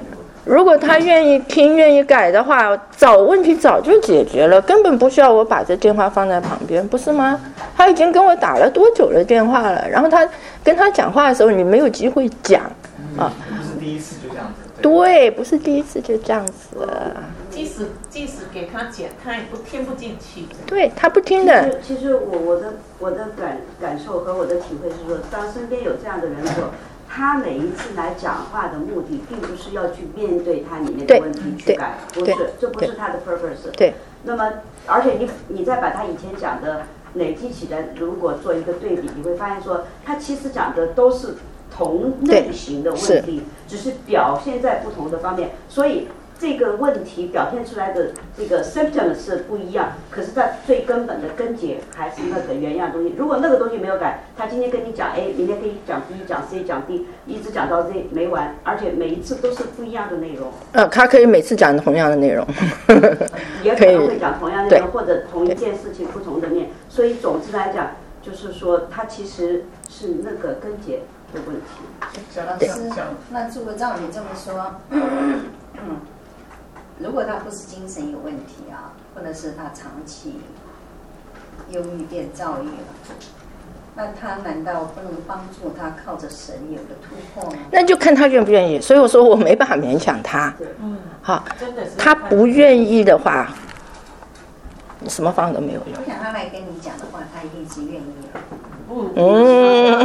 如果他愿意听、愿意改的话，早问题早就解决了，根本不需要我把这电话放在旁边，不是吗？他已经跟我打了多久的电话了？然后他跟他讲话的时候，你没有机会讲啊。 不是第一次就这样子。 对，不是第一次就这样子了。 即使即使给他讲，他也不听不进去。 对他不听的。 其实，其实我我的我的感感受和我的体会是说，当身边有这样的人的时候，他每一次来讲话的目的，并不是要去面对他里面的问题去改，不是，这不是他的 purpose。 对。 那么，而且你你再把他以前讲的累积起来，如果做一个对比，你会发现说，他其实讲的都是同类型的问题，只是表现在不同的方面，所以这个问题表现出来的这个 symptom 是不一样，可是它最根本的根结还是那个原样东西。如果那个东西没有改，他今天跟你讲 A， 明天可以讲 B， 讲 C， 讲 D， 一直讲到 Z 没完，而且每一次都是不一样的内容。 呃，他可以每次讲同样的内容， 也可能会讲同样的内容，或者同一件事情不同的面。所以总之来讲，就是说它其实是那个根结的问题。 老师，那如果照你这么说，嗯，如果他不是精神有问题啊，或者是他长期忧郁变躁郁了，那他难道不能帮助他靠着神有个突破吗？ 那就看他愿不愿意。所以我说我没办法勉强他。 嗯， 好，他不愿意的话，什么方法都没有用。 我想他来跟你讲的话，他一定是愿意的。 嗯，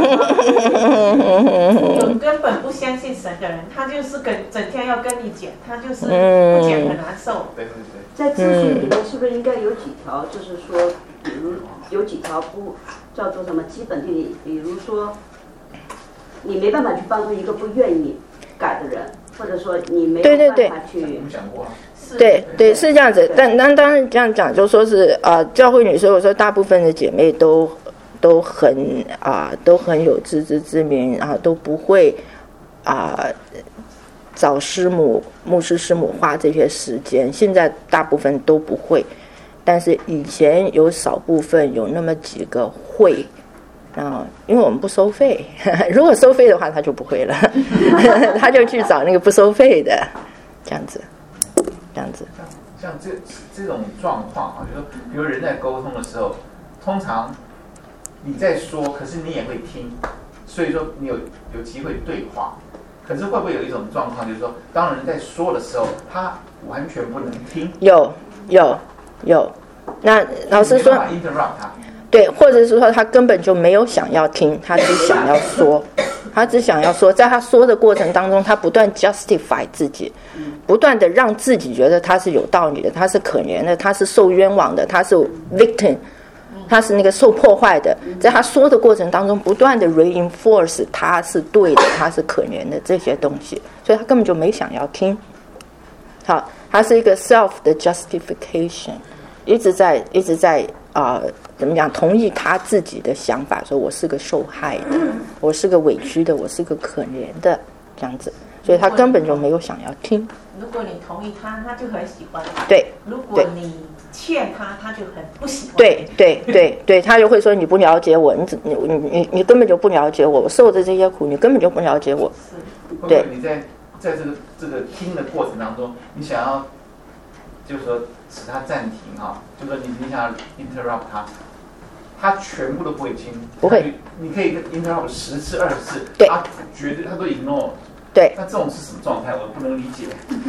有根本不相信神的人，他就是跟整天要跟你讲，他就是不讲很难受。 对对对。 在咨询里面是不是应该有几条，就是说，比如有几条不叫做什么基本定理，比如说，你没办法去帮助一个不愿意改的人，或者说你没有办法去。 我们讲过。 对对，是这样子。但但当然这样讲，就说是啊、呃，教会女所以我说大部分的姐妹都都很啊、呃，都很有自知之明，然后都不会啊、呃、找师母、牧师师母花这些时间。现在大部分都不会，但是以前有少部分有那么几个会。啊，因为我们不收费，如果收费的话，他就不会了，他就去找那个不收费的，这样子。这样子， 像像这这种状况啊，就是说，比如人在沟通的时候，通常你在说，可是你也会听，所以说你有有机会对话。可是会不会有一种状况，就是说，当人在说的时候，他完全不能听？ 有有有，那老师说，对，或者是说他根本就没有想要听，他只想要说。他只想要说，在他说的过程当中，他不断 justify 自己，不断的让自己觉得他是有道理的，他是可怜的，他是受冤枉的，他是 victim， 他是那个受破坏的。在他说的过程当中，不断的 reinforce 他是对的，他是可怜的这些东西，所以他根本就没想要听。好，他是一个 self 的 justification， 一直在一直在啊。呃怎么讲？同意他自己的想法，说我是个受害的，我是个委屈的，我是个可怜的，这样子，所以他根本就没有想要听。 如果你同意他，他就很喜欢。 对。 如果你欠他，他就很不喜欢。 对对对对，他就会说你不了解我，你你你你你根本就不了解我，我受的这些苦，你根本就不了解我。 对。你在在这个这个听的过程当中，你想要就是说使他暂停啊，就是说你你想要 interrupt 他。他全部都不会听， 不会。 你可以 interrupt 十次、二十次， 对， 他绝对他都 ignore。 对。 那这种是什么状态？我不能理解。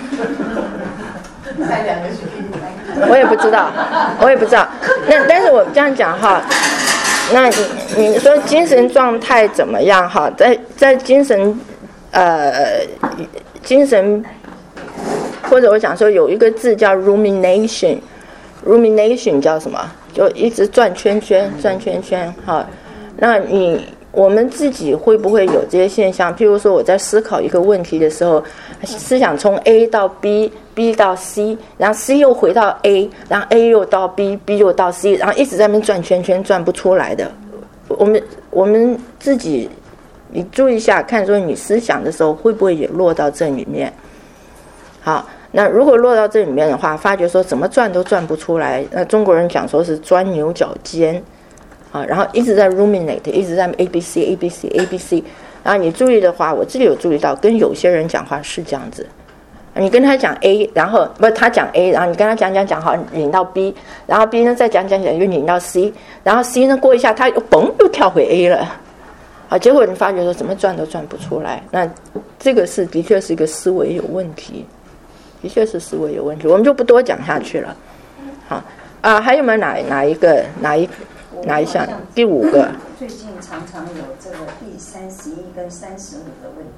才两个学期， 我也不知道，我也不知道。那但是我这样讲哈，那你你说精神状态怎么样哈？在在精神呃精神，或者我讲说有一个字叫 rumination，rumination 叫什么？就一直转圈圈，转圈圈，哈。那你我们自己会不会有这些现象？譬如说我在思考一个问题的时候，思想从 A 到 B，B 到 C， 然后 C 又回到 A， 然后 A 又到 B，B 又到 C， 然后一直在那边转圈圈，转不出来的。我们我们自己，你注意一下，看说你思想的时候会不会也落到这里面？好。那如果落到这里面的话，发觉说怎么转都转不出来，那中国人讲说是钻牛角尖，啊，然后一直在 ruminate， 一直在 A B C A B C A B C， 然后你注意的话，我这里有注意到，跟有些人讲话是这样子， 你跟他讲 A， 然后不他讲 A， 然后你跟他讲讲讲好，引到 B， 然后 B 呢再讲讲讲又引到 C， 然后 C 呢过一下他又嘣又跳回 A 了，啊，结果你发觉说怎么转都转不出来，那这个是的确是一个思维有问题，的确是思维有问题，我们就不多讲下去了。好啊，还有没有哪哪一个哪一哪一项？第五个。 最近常常有这个第三十一跟三十五的问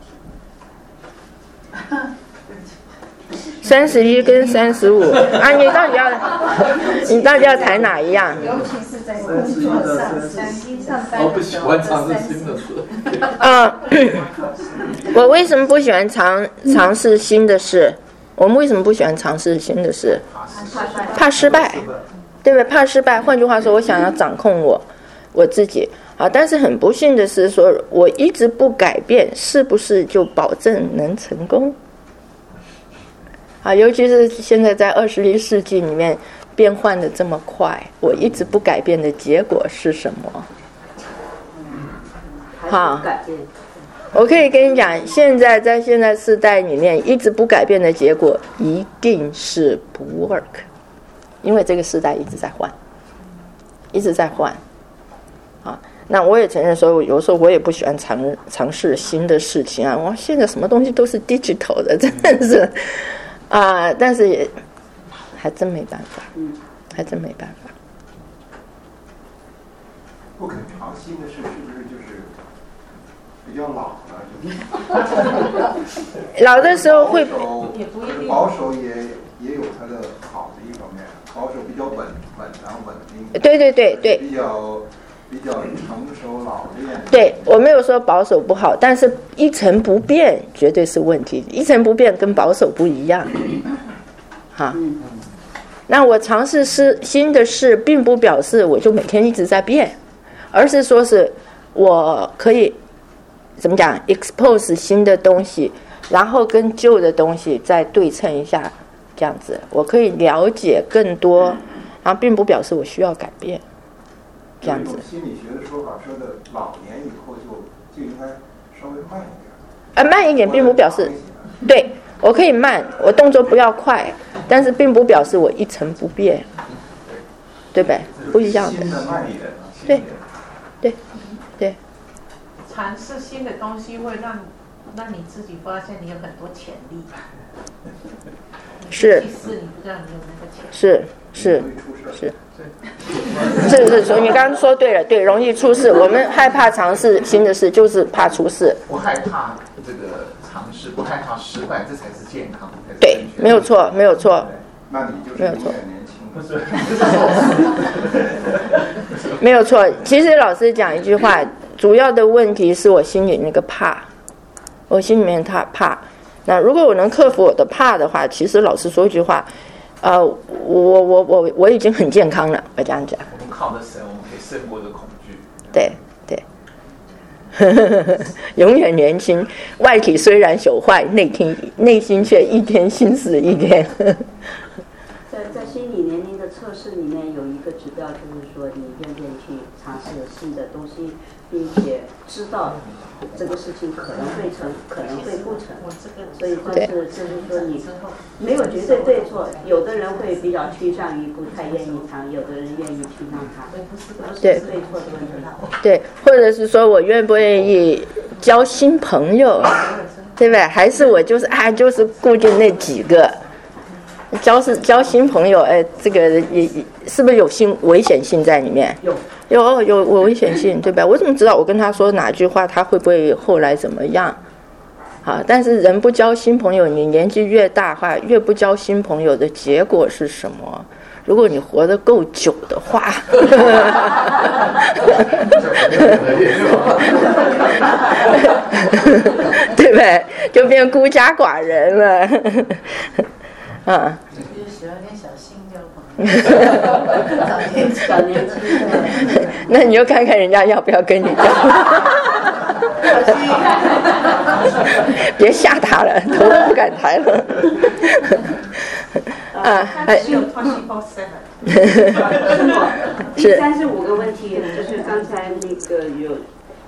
题。 三十一跟三十五啊，你到底要你到底要谈哪一样？ 尤其是在工作上、上班的时候， 我不喜欢尝试新的事。 啊，我为什么不喜欢尝尝试新的事？我们为什么不喜欢尝试新的事？怕失败，对不对？怕失败。换句话说，我想要掌控我我自己。好，但是很不幸的是说，我一直不改变，是不是就保证能成功？啊，尤其是现在在二十一世纪里面变换的这么快，我一直不改变的结果是什么？好，我可以跟你讲，现在在现在世代里面一直不改变的结果一定是不 work， 因为这个时代一直在换，一直在换。啊，那我也承认说，有时候我也不喜欢尝尝试新的事情啊。哇，现在什么东西都是 digital 的，真的是。啊，但是也还真没办法，还真没办法。 不肯尝新的事，是不是就是比较老了？ 老的时候会保守也也有它的好的一方面，保守比较稳稳当稳定。 对对对对。 比较比较成熟老练。 对，我没有说保守不好，但是一成不变绝对是问题。一成不变跟保守不一样。好，那我尝试是新的事，并不表示我就每天一直在变，而是说是我可以怎么讲 expose 新的东西，然后跟旧的东西再对称一下，这样子我可以了解更多，然后并不表示我需要改变。这样子， 心理学的说法说的，老年以后就就应该稍微慢一点。 啊，慢一点并不表示，对我可以慢，我动作不要快，但是并不表示我一成不变，对不对？不一样的。对，对，对。 尝试新的东西会让让你自己发现你有很多潜力。 是。 其实你不知道你有那个潜力。 是是是。是是，所以你刚刚说对了，对，容易出事。我们害怕尝试新的事，就是怕出事。 不害怕这个尝试，不害怕失败，这才是健康。 对，没有错，没有错。 那你就是永远年轻， 不是？ 没有错。其实老师讲一句话，主要的问题是我心里那个怕，我心里面他怕。那如果我能克服我的怕的话，其实老师说一句话。呃，我我我我已经很健康了，我这样讲。 我们靠着神，我们可以胜过这恐惧。 对对，永远年轻，外体虽然朽坏，内心内心却一天新似一天。 在在心理年龄的测试里面有一个指标，就是说你愿不愿意去尝试新的东西，并且知道这个事情可能会成，可能会不成。所以这是就是说你没有绝对对错，有的人会比较趋向于不太愿意尝，有的人愿意去让它，不是对错的问题。 对，或者是说我愿不愿意交新朋友，对不对？还是我就是啊，就是固定那几个。交是交新朋友，哎，这个也是不是有性危险性在里面？ 有有有有危险性，对吧？我怎么知道我跟他说哪句话，他会不会后来怎么样？啊，但是人不交新朋友，你年纪越大话，越不交新朋友的结果是什么？如果你活得够久的话，对不对？就变孤家寡人了。啊， 就喜欢跟小新交朋友，小年轻的。 那你就看看人家要不要跟你交。别吓他了，头都不敢抬了。啊，还有 twenty four seven。 第三十五个问题就是刚才那个有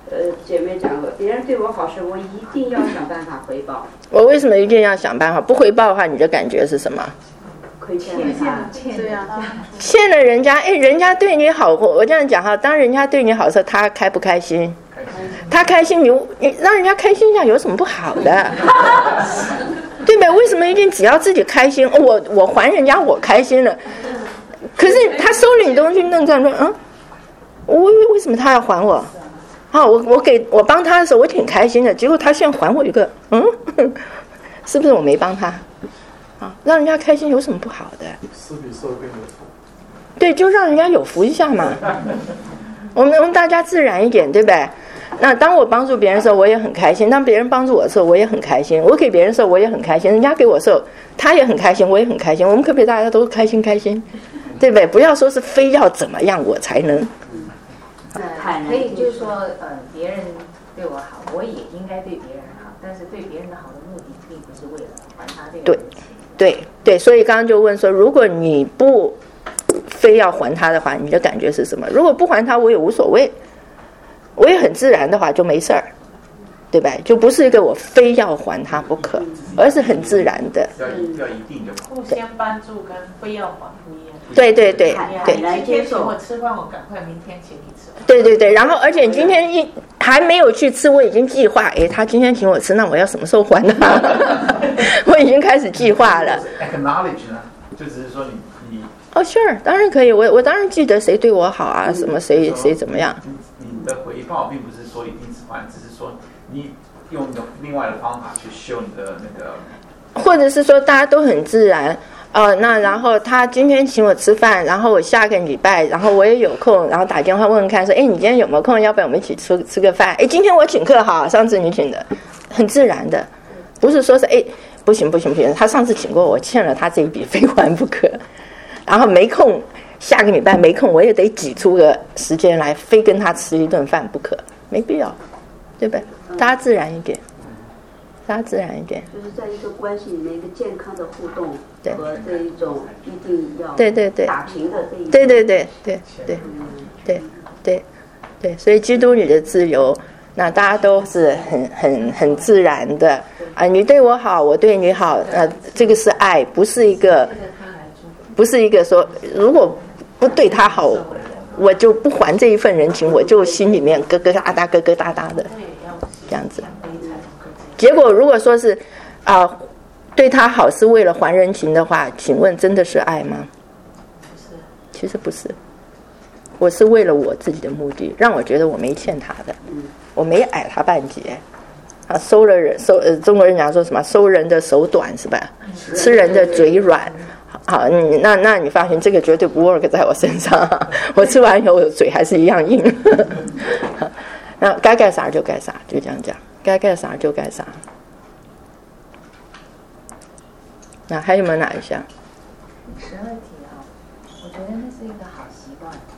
呃，姐妹讲过，别人对我好时，我一定要想办法回报。 我为什么一定要想办法？不回报的话，你的感觉是什么？ 亏欠了他， 对呀， 欠了人家，哎，人家对你好，我这样讲哈，当人家对你好的时候，他开不开心？他开心，你你让人家开心一下有什么不好的？对吧？为什么一定只要自己开心？我我还人家，我开心了。可是他收了你东西，那这样说，嗯，我为什么他要还我？啊，我我给我帮他的时候，我挺开心的，结果他现在还我一个，嗯，是不是我没帮他？啊，让人家开心有什么不好的？ 施比受更有福。 对，就让人家有福一下嘛。我们我们大家自然一点，对不对？那当我帮助别人的时候，我也很开心；当别人帮助我的时候，我也很开心。我给别人的时候，我也很开心；人家给我的时候，他也很开心，我也很开心。我们可不可以大家都开心开心？对不对？不要说是非要怎么样我才能。 呃，可以就是说，呃，别人对我好，我也应该对别人好，但是对别人的好的目的，并不是为了还他这个人情。 对对对，所以刚刚就问说，如果你不非要还他的话，你的感觉是什么？如果不还他，我也无所谓，我也很自然的话就没事儿，对吧？就不是一个我非要还他不可，而是很自然的。 要要一定的互相帮助跟非要还不一样。 对对对对， 今天请我吃饭，我赶快明天请你吃饭。 对对对，然后而且你今天一还没有去吃，我已经计划，哎，他今天请我吃，那我要什么时候还他？我已经开始计划了。 acknowledge 呢，就只是说你你哦、oh, ，sure， 当然可以，我我当然记得谁对我好啊，什么谁谁怎么样。 你的回报并不是说一定是还，只是说你用另外的方法去修你的那个， 或者是说大家都很自然。呃，那然后他今天请我吃饭，然后我下个礼拜，然后我也有空，然后打电话问问看，说，哎，你今天有没有空？要不要我们一起吃吃个饭？哎，今天我请客哈，上次你请的，很自然的，不是说是哎，不行不行不行，他上次请过我，欠了他这一笔，非还不可。然后没空，下个礼拜没空，我也得挤出个时间来，非跟他吃一顿饭不可，没必要，对不对？大家自然一点。大家自然一点， 就是在一个关系里面一个健康的互动和这一种一定要对对对打平的这一种对对对对对对对对，所以基督里的自由，那大家都是很很很自然的啊，你对我好，我对你好，呃，这个是爱，不是一个不是一个说如果不对他好，我就不还这一份人情，我就心里面咯咯哒哒咯咯哒哒的这样子。结果如果说是啊、呃，对他好是为了还人情的话，请问真的是爱吗？其实不是，我是为了我自己的目的，让我觉得我没欠他的，我没矮他半截啊，收了人收呃，中国人讲说什么收人的手短是吧？吃人的嘴软。好，你那那你发现这个绝对不 work 在我身上，我吃完以后我的嘴还是一样硬。那该干啥就干啥，就这样讲。该干啥就干啥。那还有没有哪一项？ 十二题啊，我觉得那是一个好习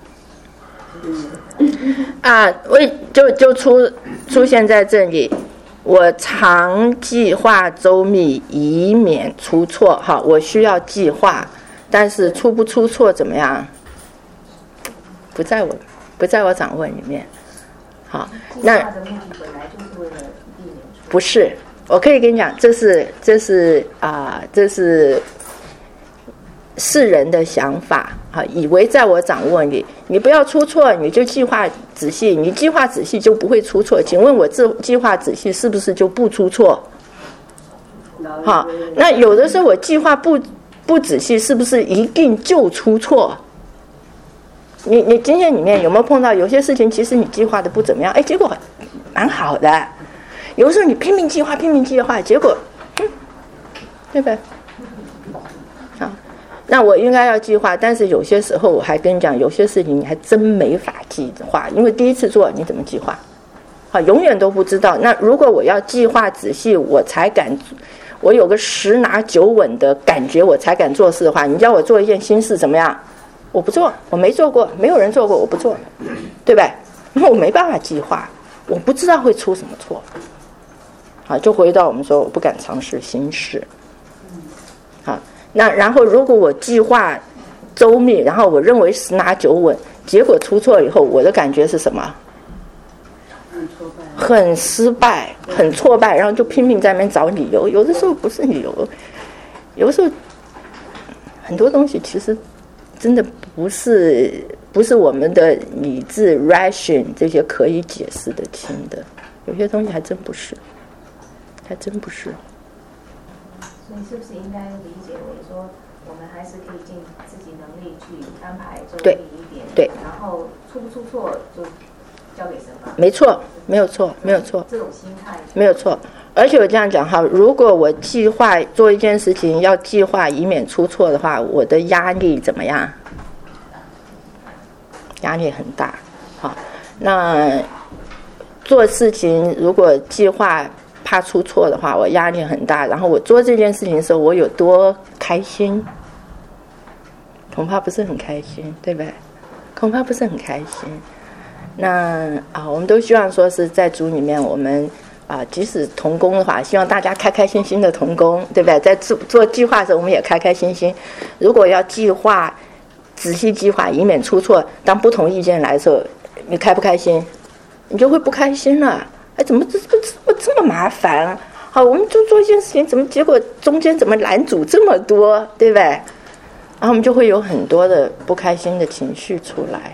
惯。 啊，我就就出出现在这里。我常计划周密，以免出错。哈，我需要计划，但是出不出错怎么样？不在我不在我掌握里面。好，那不是，我可以跟你讲，这是这是啊、呃，这是世人的想法啊，以为在我掌握里，你不要出错，你就计划仔细，你计划仔细就不会出错。请问我这计划仔细是不是就不出错？好，那有的时候我计划不不仔细，是不是一定就出错？你你经验里面有没有碰到有些事情，其实你计划的不怎么样，哎，结果蛮好的。有的时候你拼命计划，拼命计划，结果，嗯，对吧？好，那我应该要计划，但是有些时候我还跟你讲，有些事情你还真没法计划，因为第一次做你怎么计划？好，永远都不知道。那如果我要计划仔细，我才敢，我有个十拿九稳的感觉，我才敢做事的话，你叫我做一件新事怎么样？我不做，我没做过，没有人做过，我不做，对吧？因为我没办法计划，我不知道会出什么错。好，就回到我们说，我不敢尝试新事。好，那然后如果我计划周密，然后我认为十拿九稳，结果出错以后，我的感觉是什么？ 很失败，很挫败，然后就拼命在那边找理由。有的时候不是理由，有的时候很多东西其实真的不是不是我们的理智 ration 这些可以解释得清的，有些东西还真不是，还真不是。 所以是不是应该理解为说，我们还是可以尽自己能力去安排周密一点， 对， 然后出不出错就交给神吧。 没错，没有错，没有错。 这种心态没有错。而且我这样讲哈，如果我计划做一件事情，要计划以免出错的话，我的压力怎么样？压力很大。好，那做事情如果计划怕出错的话，我压力很大。然后我做这件事情的时候，我有多开心？恐怕不是很开心，对不对？恐怕不是很开心。那啊，我们都希望说是在主里面，我们啊，即使同工的话，希望大家开开心心的同工，对不对？在做做计划的时候，我们也开开心心。如果要计划，仔细计划，以免出错，当不同意见来的时候，你开不开心？你就会不开心了。哎，怎么这这这这么麻烦啊？好，我们就做一件事情，怎么结果中间怎么拦阻这么多，对不对？然后我们就会有很多的不开心的情绪出来。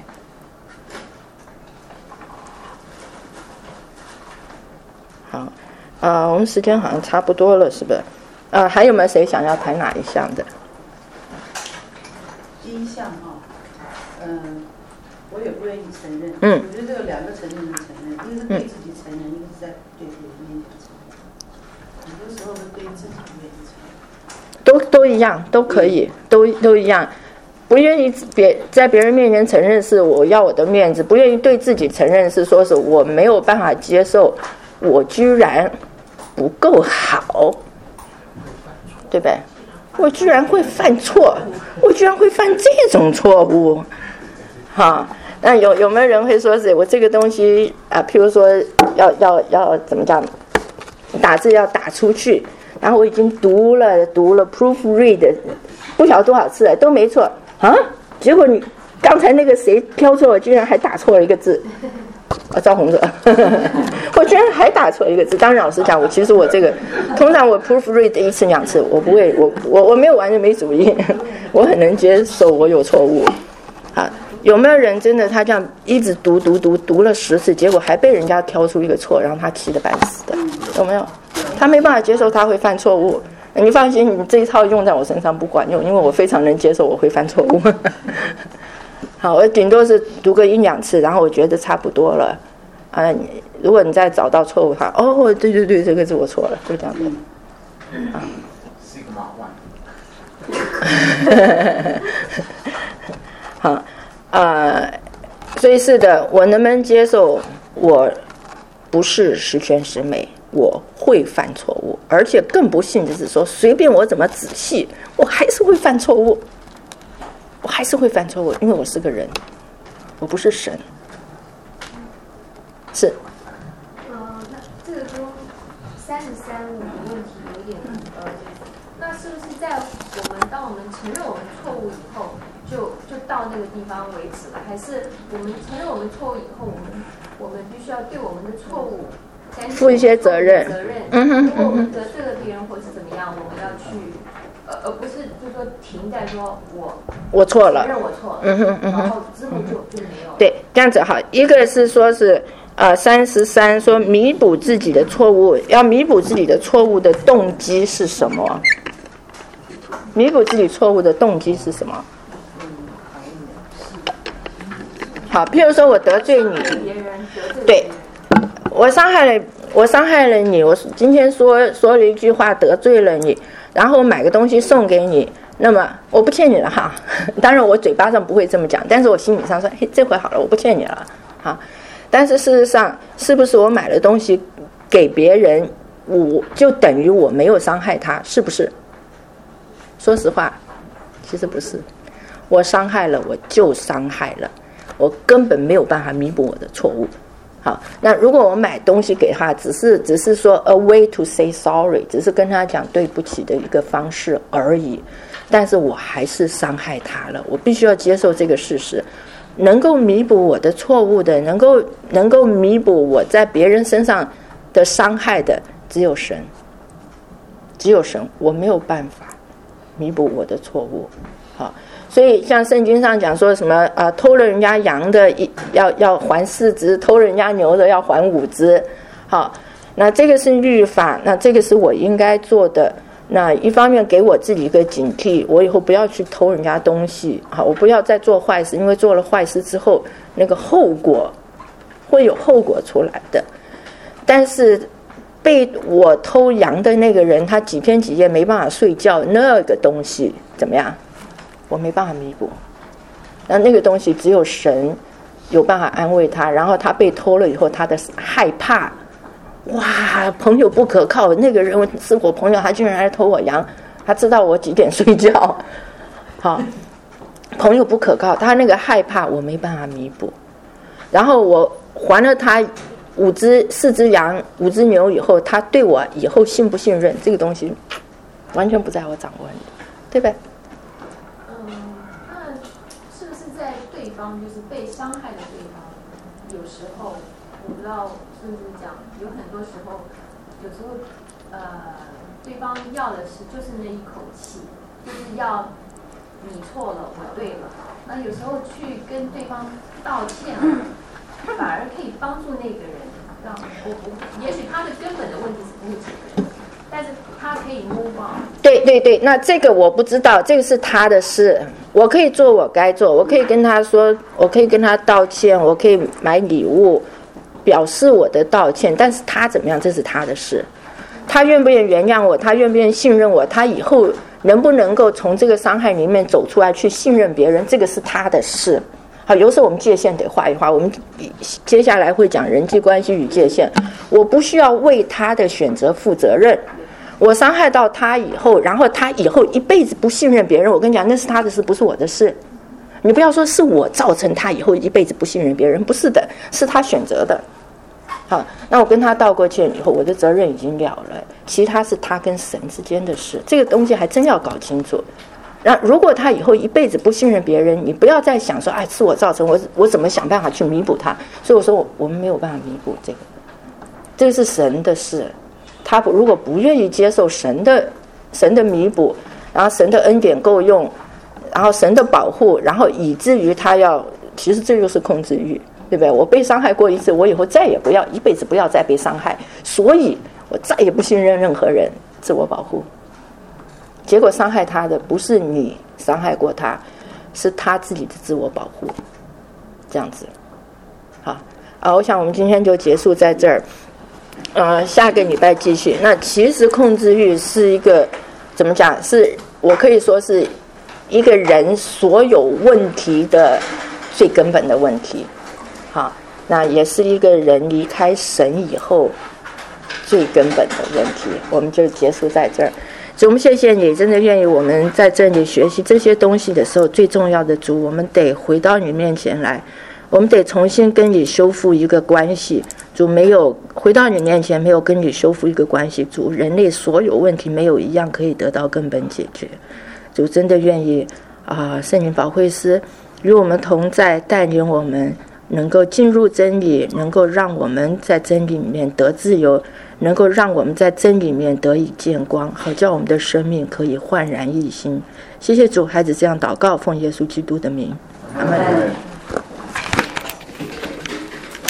好，呃，我们时间好像差不多了，是不是？呃，还有没有谁想要谈哪一项的？ 第一项哈，嗯、呃，我也不愿意承认。 嗯。 我觉得这个两个承认的承认，一个是对自己承认，嗯、一个是在对别人面前承认。很多时候是对自己不愿意承认。 都都一样，都可以，都都一样。不愿意别在别人面前承认是我要我的面子，不愿意对自己承认是说是我没有办法接受，我居然不够好，对不对？我居然会犯错，我居然会犯这种错误，哈。那有有没有人会说是我这个东西啊？譬如说要要要怎么讲，打字要打出去，然后我已经读了读了 proofread， 不晓得多少次了都没错啊，结果你刚才那个谁飘错，我居然还打错了一个字。啊，赵红者，我居然还打错一个字。当然，老实讲，我其实我这个，通常我 proofread 一次两次，我不会，我我我没有完全没主意，我很能接受我有错误。啊，有没有人真的他这样一直读读读读了十次，结果还被人家挑出一个错，让他气得半死的？有没有？他没办法接受他会犯错误。你放心，你这一套用在我身上不管用，因为我非常能接受我会犯错误。好，我顶多是读个一两次，然后我觉得差不多了。啊，如果你再找到错误的话，哦，对对对，这个字我错了，就这样子。啊。好，呃，所以是的，我能不能接受我不是十全十美，我会犯错误，而且更不幸的是说，随便我怎么仔细，我还是会犯错误。我还是会犯错误，因为我是个人，我不是神。是。 呃，那这个跟三十三五的问题有点呃，那是不是在我们当我们承认我们错误以后，就就到那个地方为止了？还是我们承认我们错误以后，我们我们必须要对我们的错误负一些责任？ 责任。 嗯哼。 如果我们得罪了别人或是怎么样，我们要去。呃，而不是就说停在说我我错了， 承认我错了， 嗯哼嗯哼， 然后之后就就没有。 对，这样子好。一个是说是呃三十三说弥补自己的错误，要弥补自己的错误的动机是什么？弥补自己错误的动机是什么？好，譬如说我得罪你，对，我伤害了我伤害了你，我今天说说了一句话得罪了你。然后我买个东西送给你，那么我不欠你了哈。当然我嘴巴上不会这么讲，但是我心理上说，嘿，这回好了，我不欠你了哈。但是事实上，是不是我买了东西给别人，我就等于我没有伤害他，是不是？说实话，其实不是。我伤害了，我就伤害了，我根本没有办法弥补我的错误。好，那如果我买东西给他，只是只是说 a way to say sorry， 只是跟他讲对不起的一个方式而已，但是我还是伤害他了，我必须要接受这个事实。 能够弥补我的错误的，能够能够弥补我在别人身上的伤害的，只有神，只有神，我没有办法弥补我的错误。好，所以像圣经上讲说什么啊、呃，偷了人家羊的一要要还四只，偷了人家牛的要还五只。好，那这个是律法，那这个是我应该做的。那一方面给我自己一个警惕，我以后不要去偷人家东西，好，我不要再做坏事，因为做了坏事之后，那个后果会有后果出来的。但是被我偷羊的那个人，他几天几夜没办法睡觉，那个东西怎么样？我没办法弥补。那那个东西只有神有办法安慰他，然后他被偷了以后，他的害怕。哇，朋友不可靠，那个人是我朋友，他居然来偷我羊，他知道我几点睡觉。好，朋友不可靠，他那个害怕我没办法弥补。然后我还了他五只四只羊五只牛以后，他对我以后信不信任，这个东西完全不在我掌握里，对不对？ 嗯，那是不是在对方就是被伤害的对方，有时候我不知道是不是讲，有很多时候，有时候呃，对方要的是就是那一口气，就是要你错了，我对了。那有时候去跟对方道歉，反而可以帮助那个人，让我不，也许他的根本的问题是不会解决的，但是他可以 move on。 对对对，那这个我不知道，这个是他的事，我可以做我该做，我可以跟他说，我可以跟他道歉，我可以买礼物表示我的道歉，但是他怎么样，这是他的事。他愿不愿意原谅我，他愿不愿意信任我，他以后能不能够从这个伤害里面走出来去信任别人，这个是他的事。好，有时候我们界限得画一画，我们接下来会讲人际关系与界限。我不需要为他的选择负责任，我伤害到他以后，然后他以后一辈子不信任别人，我跟你讲，那是他的事，不是我的事。你不要说是我造成他以后一辈子不信任别人，不是的，是他选择的。好，那我跟他道过歉以后，我的责任已经了了，其他是他跟神之间的事，这个东西还真要搞清楚。那如果他以后一辈子不信任别人，你不要再想说，哎，是我造成，我我怎么想办法去弥补他？所以我说我我们没有办法弥补这个，这个是神的事。他如果不愿意接受神的神的弥补，然后神的恩典够用，然后神的保护，然后以至于他要，其实这就是控制欲。对不对？我被伤害过一次，我以后再也不要，一辈子不要再被伤害，所以我再也不信任任何人，自我保护。结果伤害他的不是你伤害过他，是他自己的自我保护。这样子，好啊，我想我们今天就结束在这儿，呃，下个礼拜继续。那其实控制欲是一个怎么讲？是我可以说是一个人所有问题的最根本的问题。好，那也是一个人离开神以后最根本的问题。我们就结束在这儿。主，我们谢谢你，真的愿意我们在这里学习这些东西的时候，最重要的主，我们得回到你面前来，我们得重新跟你修复一个关系。主，没有回到你面前，没有跟你修复一个关系，主，人类所有问题没有一样可以得到根本解决。主，真的愿意啊，圣灵保惠师与我们同在，带领我们能够进入真理，能够让我们在真理里面得自由，能够让我们在真理里面得以见光，好叫我们的生命可以焕然一新。谢谢主，孩子这样祷告，奉耶稣基督的名，阿们。